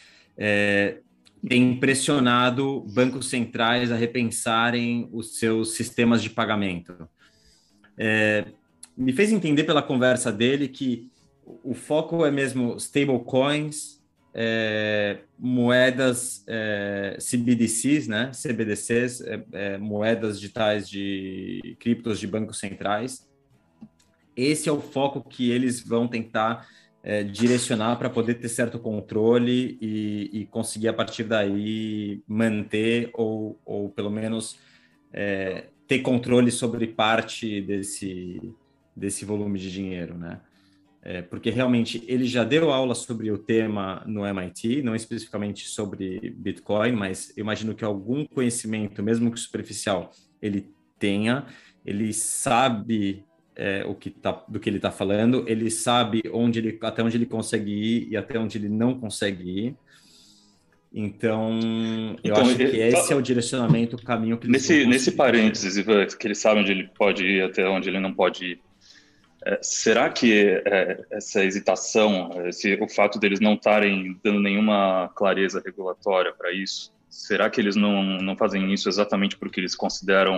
tem impressionado bancos centrais a repensarem os seus sistemas de pagamento. Me fez entender pela conversa dele que o foco é mesmo stablecoins, moedas CBDCs, né? CBDCs, moedas digitais de criptos de bancos centrais. Esse é o foco que eles vão tentar direcionar para poder ter certo controle e conseguir, a partir daí, manter ou pelo menos ter controle sobre parte desse volume de dinheiro, né? Porque realmente ele já deu aula sobre o tema no MIT, não especificamente sobre Bitcoin, mas eu imagino que algum conhecimento, mesmo que superficial, ele tenha. Ele sabe do que ele está falando, ele sabe até onde ele consegue ir e até onde ele não consegue ir. Então eu acho que esse é o direcionamento, o caminho que eles nesse parênteses, que ele sabe onde ele pode ir até onde ele não pode ir. Será que essa hesitação, o fato deles não estarem dando nenhuma clareza regulatória para isso, será que eles não fazem isso exatamente porque eles consideram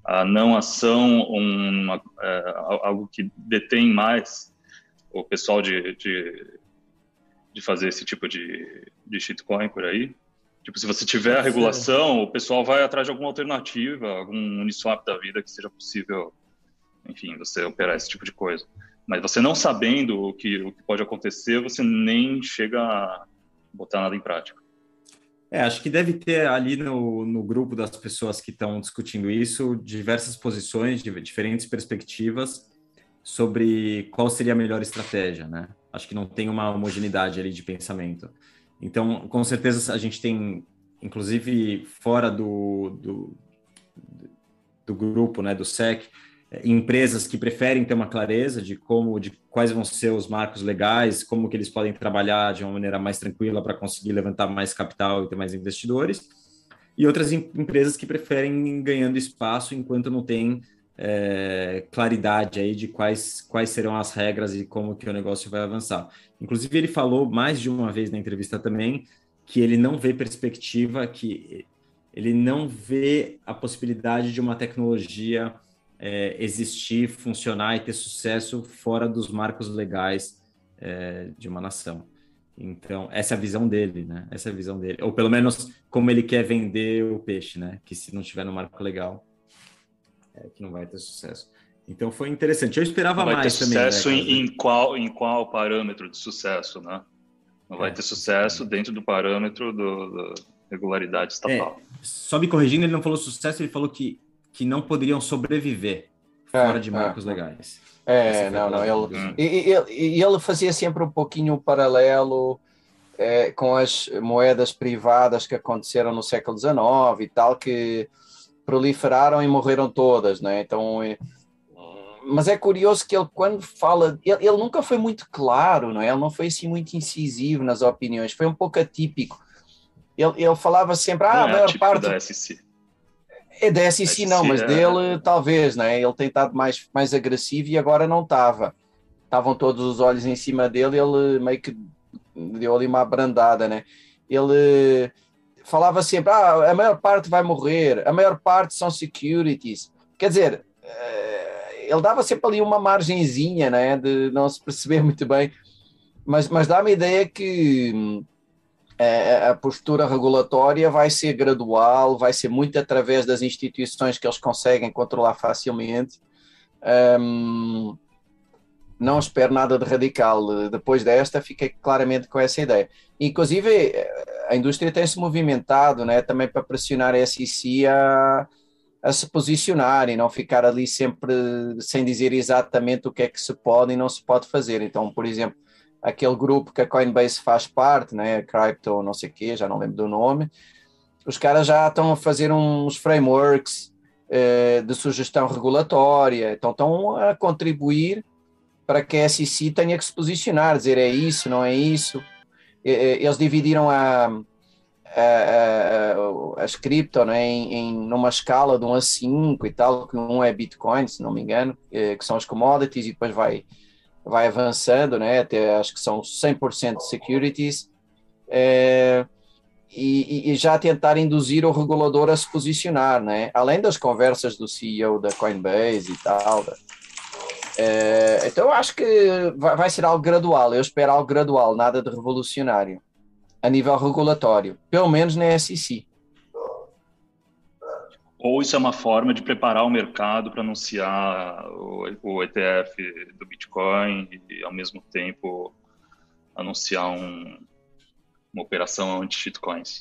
a não ação, algo que detém mais o pessoal de fazer esse tipo de shitcoin por aí? Tipo, se você tiver a regulação, o pessoal vai atrás de alguma alternativa, algum Uniswap da vida que seja possível, enfim, você operar esse tipo de coisa. Mas você não sabendo o que pode acontecer, você nem chega a botar nada em prática. Acho que deve ter ali no grupo das pessoas que estão discutindo isso diversas posições, diferentes perspectivas sobre qual seria a melhor estratégia, né? Acho que não tem uma homogeneidade ali de pensamento. Então, com certeza, a gente tem, inclusive, fora do grupo, né, do SEC, empresas que preferem ter uma clareza de quais vão ser os marcos legais, como que eles podem trabalhar de uma maneira mais tranquila para conseguir levantar mais capital e ter mais investidores, e outras empresas que preferem ganhando espaço enquanto não tem claridade aí de quais serão as regras e como que o negócio vai avançar. Inclusive, ele falou mais de uma vez na entrevista também que ele não vê perspectiva, que ele não vê a possibilidade de uma tecnologia existir, funcionar e ter sucesso fora dos marcos legais de uma nação. Então, essa é a visão dele, né? Essa é a visão dele. Ou pelo menos como ele quer vender o peixe, né? Que se não tiver no marco legal, que não vai ter sucesso. Então, foi interessante. Eu esperava mais também. Vai ter sucesso, né, em qual parâmetro de sucesso, né? Não vai ter sucesso dentro do parâmetro da regularidade estatal. Só me corrigindo, ele não falou sucesso, ele falou que não poderiam sobreviver fora de marcos legais. Ele fazia sempre um pouquinho o paralelo com as moedas privadas que aconteceram no século XIX e tal, que proliferaram e morreram todas, né? Então, mas é curioso que ele, quando fala, ele nunca foi muito claro, não é? Ele não foi assim muito incisivo nas opiniões, foi um pouco atípico. Ele falava sempre, a maior parte da SEC. Da SEC não, mas dele talvez, né? Ele tem estado mais agressivo e agora não estava. Estavam todos os olhos em cima dele, ele meio que deu ali uma abrandada, né? Ele falava sempre, a maior parte vai morrer, a maior parte são securities. Quer dizer, ele dava sempre ali uma margenzinha, né? De não se perceber muito bem, mas dá-me a ideia que a postura regulatória vai ser gradual, vai ser muito através das instituições que eles conseguem controlar facilmente. Não espero nada de radical. Depois desta, fiquei claramente com essa ideia. Inclusive, a indústria tem-se movimentado, né, também para pressionar a SEC a se posicionar e não ficar ali sempre sem dizer exatamente o que é que se pode e não se pode fazer. Então, por exemplo, aquele grupo que a Coinbase faz parte, né, Crypto não sei o quê, já não lembro do nome, os caras já estão a fazer uns frameworks de sugestão regulatória, então estão a contribuir para que a SEC tenha que se posicionar, dizer é isso, não é isso. Eles dividiram as cripto, né, numa escala de 1 a 5 e tal, que um é Bitcoin, se não me engano, que são as commodities, e depois vai avançando, né, até acho que são 100% securities, e já tentar induzir o regulador a se posicionar, né, além das conversas do CEO da Coinbase e tal. Então eu acho que vai ser algo gradual, eu espero algo gradual, nada de revolucionário, a nível regulatório, pelo menos na SEC. Ou isso é uma forma de preparar o mercado para anunciar o ETF do Bitcoin e, ao mesmo tempo, anunciar uma operação anti-shitcoins.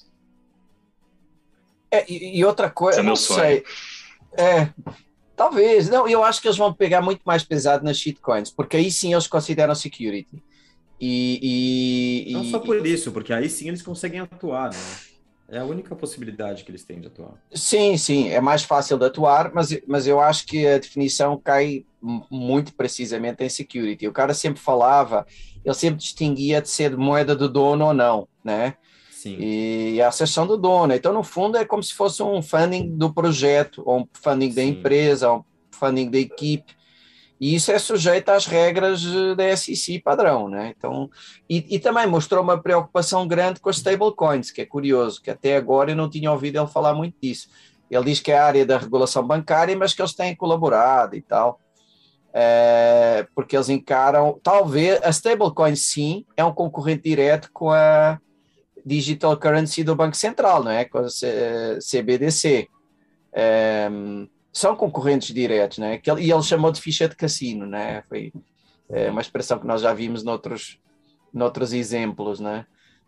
E outra coisa, esse é meu sonho. Talvez. Não, eu acho que eles vão pegar muito mais pesado nas shitcoins, porque aí sim eles consideram security. Não só por isso, porque aí sim eles conseguem atuar, né? É a única possibilidade que eles têm de atuar. Sim, é mais fácil de atuar, mas eu acho que a definição cai muito precisamente em security. O cara sempre falava, ele sempre distinguia de ser moeda do dono ou não, né? Sim. E a seção do dono. Então, no fundo, é como se fosse um funding do projeto, ou um funding da empresa, ou um funding da equipe. E isso é sujeito às regras da SEC padrão, né? Então, e também mostrou uma preocupação grande com as stablecoins, que é curioso, que até agora eu não tinha ouvido ele falar muito disso. Ele diz que é a área da regulação bancária, mas que eles têm colaborado e tal, porque eles encaram, talvez, a stablecoin sim, é um concorrente direto com a digital currency do Banco Central, não é? Com a CBDC. São concorrentes diretos, né? E ele chamou de ficha de cassino, né? Foi uma expressão que nós já vimos noutros exemplos, né?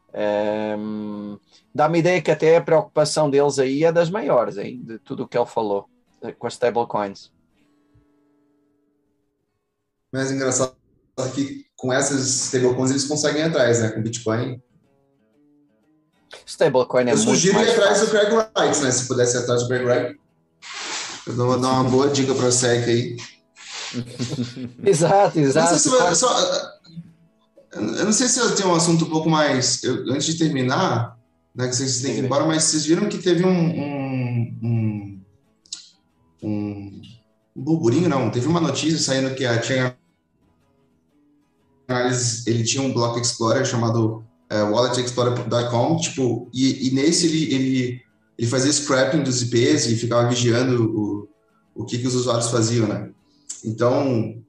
Dá-me ideia que até a preocupação deles aí é das maiores, hein, de tudo o que ele falou com as stablecoins. Mas engraçado que com essas stablecoins eles conseguem ir atrás, né? Com Bitcoin. Stablecoin é Eu muito sugiro ir mais atrás do fácil. Craig Wright, né? Se pudesse ir atrás do Craig Wright. Eu vou dar uma boa dica para a SEC aí. Exato. Eu não sei se eu tenho um assunto um pouco mais... antes de terminar, né, que vocês têm que ir embora, mas vocês viram que teve um burburinho, não. Teve uma notícia saindo que a Chain Analysis, ele tinha um Block Explorer chamado walletexplorer.com, tipo, e nesse ele fazia scrapping dos IPs e ficava vigiando o que os usuários faziam, né? Então,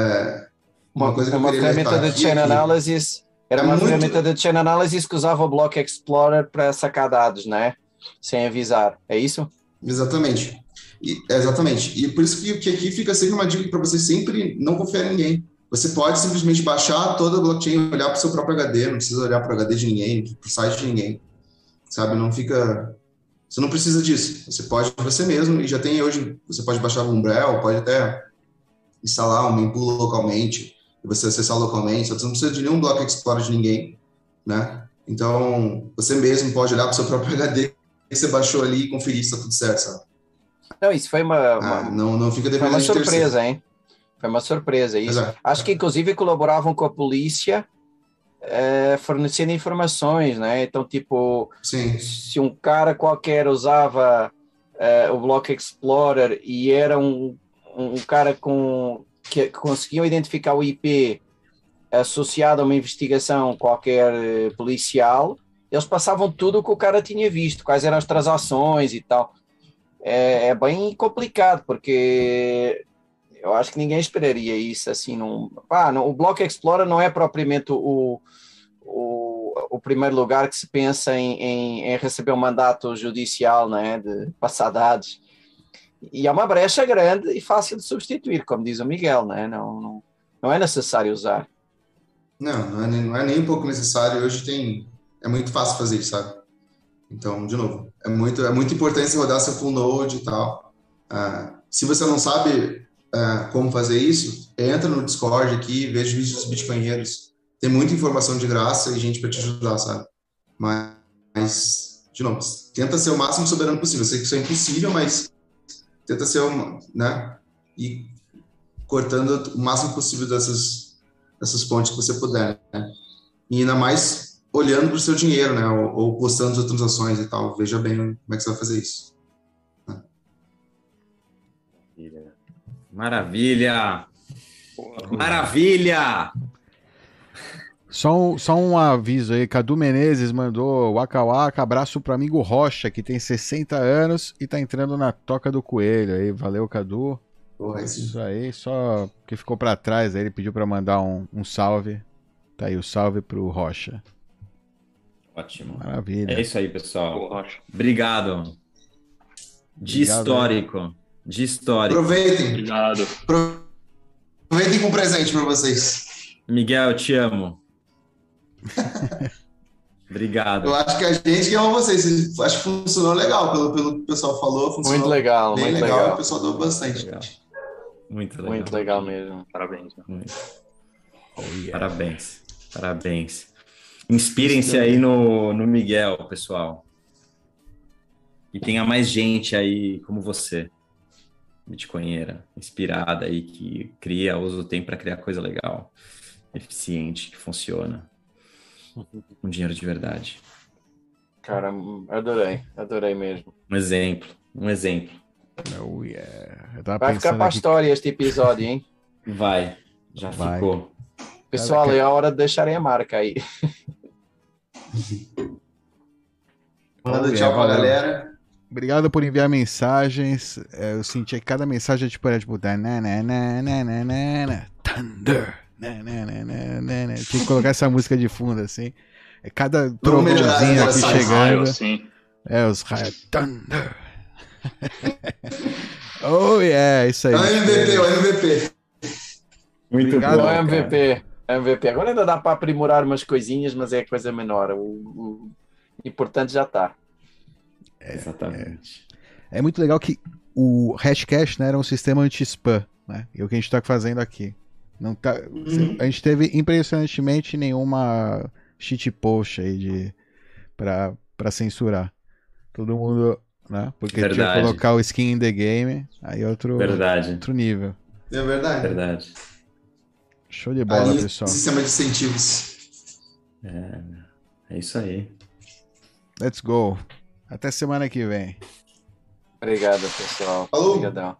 uma coisa que eu queria ferramenta de Chain Analysis, era uma ferramenta de Chain Analysis que usava o Block Explorer para sacar dados, né? Sem avisar, é isso? Exatamente. Exatamente. E por isso que aqui fica sempre uma dica para você sempre não confiar em ninguém. Você pode simplesmente baixar toda a blockchain, olhar para o seu próprio HD, não precisa olhar para o HD de ninguém, para o site de ninguém, sabe? Não fica... Você não precisa disso. Você pode você mesmo, e já tem hoje, você pode baixar o Umbrel, pode até instalar um mempool localmente, e você acessar localmente, você não precisa de nenhum Block Explorer de ninguém, né? Então, você mesmo pode olhar para o seu próprio HD que você baixou ali e conferir se está tudo certo, sabe? Não, isso foi não fica foi uma dependendo de terceiro. surpresa, hein? Foi uma surpresa isso. Exato. Acho que inclusive colaboravam com a polícia fornecendo informações, né? Então, tipo, Sim. se um cara qualquer usava o Block Explorer e era um cara que conseguiam identificar o IP associado a uma investigação qualquer policial, eles passavam tudo o que o cara tinha visto, quais eram as transações e tal. É bem complicado, porque eu acho que ninguém esperaria isso assim. O Block Explorer não é propriamente o primeiro lugar que se pensa em receber um mandato judicial, né, de passar dados. E é uma brecha grande e fácil de substituir, como diz o Miguel, né? Não é necessário usar. Não é nem um pouco necessário. Hoje é muito fácil fazer isso, sabe? Então, de novo, é muito importante você rodar seu full node e tal. Se você não sabe como fazer isso, entra no Discord aqui, veja vídeos dos bitcoinheiros. Tem muita informação de graça e gente para te ajudar, sabe? Mas, de novo, tenta ser o máximo soberano possível. Eu sei que isso é impossível, mas tenta ser né? E cortando o máximo possível dessas pontes que você puder, né? E ainda mais olhando para o seu dinheiro, né? Ou postando suas transações e tal. Veja bem como é que você vai fazer isso. Maravilha! Maravilha! Só um aviso aí, Cadu Menezes mandou waka waka, abraço pro amigo Rocha, que tem 60 anos e tá entrando na Toca do Coelho aí. Valeu, Cadu. Isso aí, só que ficou pra trás aí, ele pediu pra mandar um salve. Tá aí o salve pro Rocha. Ótimo. Maravilha. É isso aí, pessoal. Obrigado. De histórico. Aproveitem. Obrigado. Aproveitem com um presente para vocês. Miguel, eu te amo. Obrigado. Eu acho que a gente ama vocês. Acho que funcionou legal, pelo que o pessoal falou. Funcionou muito legal, bem muito legal. legal. O pessoal deu bastante. Legal. Muito legal. Muito legal mesmo. Parabéns. Oh, yeah. Parabéns. Inspirem-se aí no Miguel, pessoal. E tenha mais gente aí como você, bitcoinheira, inspirada aí, que usa o tempo para criar coisa legal, eficiente, que funciona. Com dinheiro de verdade. Cara, adorei mesmo. Um exemplo. Oh, yeah. Vai ficar para a história este episódio, hein? Vai. Ficou. Pessoal, é a hora de deixarem a marca aí. Manda tchau pra galera. Obrigado por enviar mensagens. Eu senti que cada mensagem era tipo Thunder. Tinha que colocar essa música de fundo assim. Cada trovãozinho aqui chegando. Os raios. Thunder. Oh yeah, isso aí. O MVP. Muito Obrigado, bom, MVP. Agora ainda dá para aprimorar umas coisinhas, mas é coisa menor. O importante já está. Exatamente. É muito legal que o Hashcash, né, era um sistema anti-spam, né? E o que a gente está fazendo aqui. Não tá, a gente teve impressionantemente nenhuma shitpost aí para censurar. Todo mundo, né? Porque tinha que colocar o skin in the game, aí outro nível. É verdade. Show de bola, ali, pessoal. Sistema de incentivos. É isso aí. Let's go. Até semana que vem. Obrigado, pessoal. Falou. Obrigadão.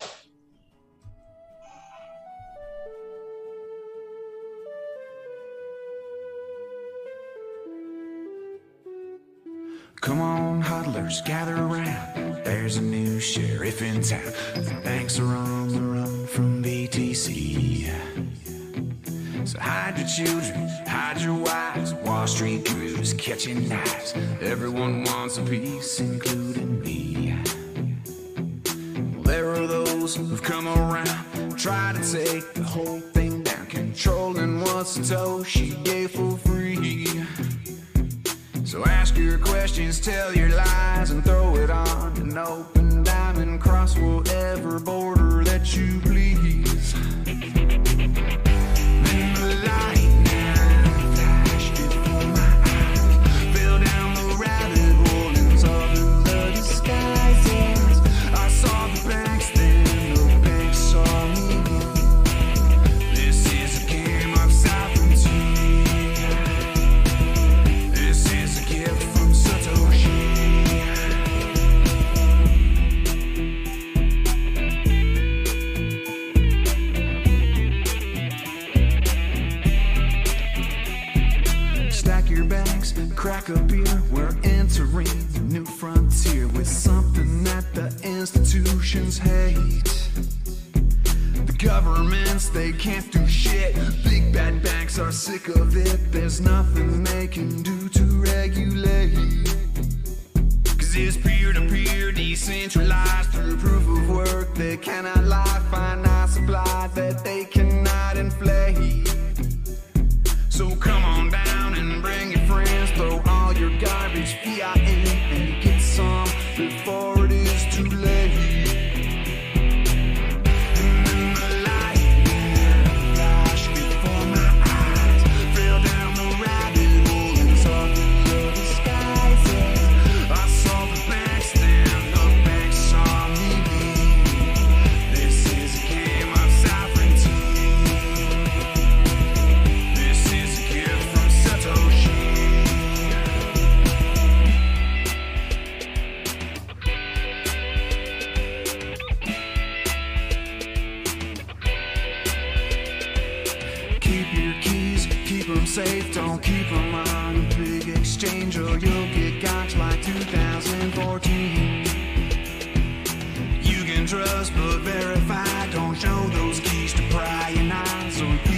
Come on, huddlers, gather around. There's a new sheriff in town. The banks are on the run from BTC. So hide your children, hide your wives. Wall Street crews catching knives. Everyone wants a piece, including me. Well, there are those who've come around, try to take the whole thing down, controlling what Satoshi gave for free. So ask your questions, tell your lies, and throw it on an open diamond, cross whatever border that you please. Then the lightning flashed before my eyes, fell down the rabbit hole and saw the disguises. I saw the banks, then the banks saw me. This is a game of sovereignty. From Satoshi. Stack your bags, crack a beer. We're entering a new frontier with something that the institutions hate. The governments, they can't do shit. Big bad banks are sick of it. There's nothing they can do to regulate. Cause it's peer-to-peer, decentralized through proof of work. They cannot lie, finite supply that they cannot inflate. So come on down and bring your friends. Throw all your garbage fiat in and get some before it is too late. Safe, don't keep them on a big exchange or you'll get got like 2014. You can trust but verify, don't show those keys to prying eyes or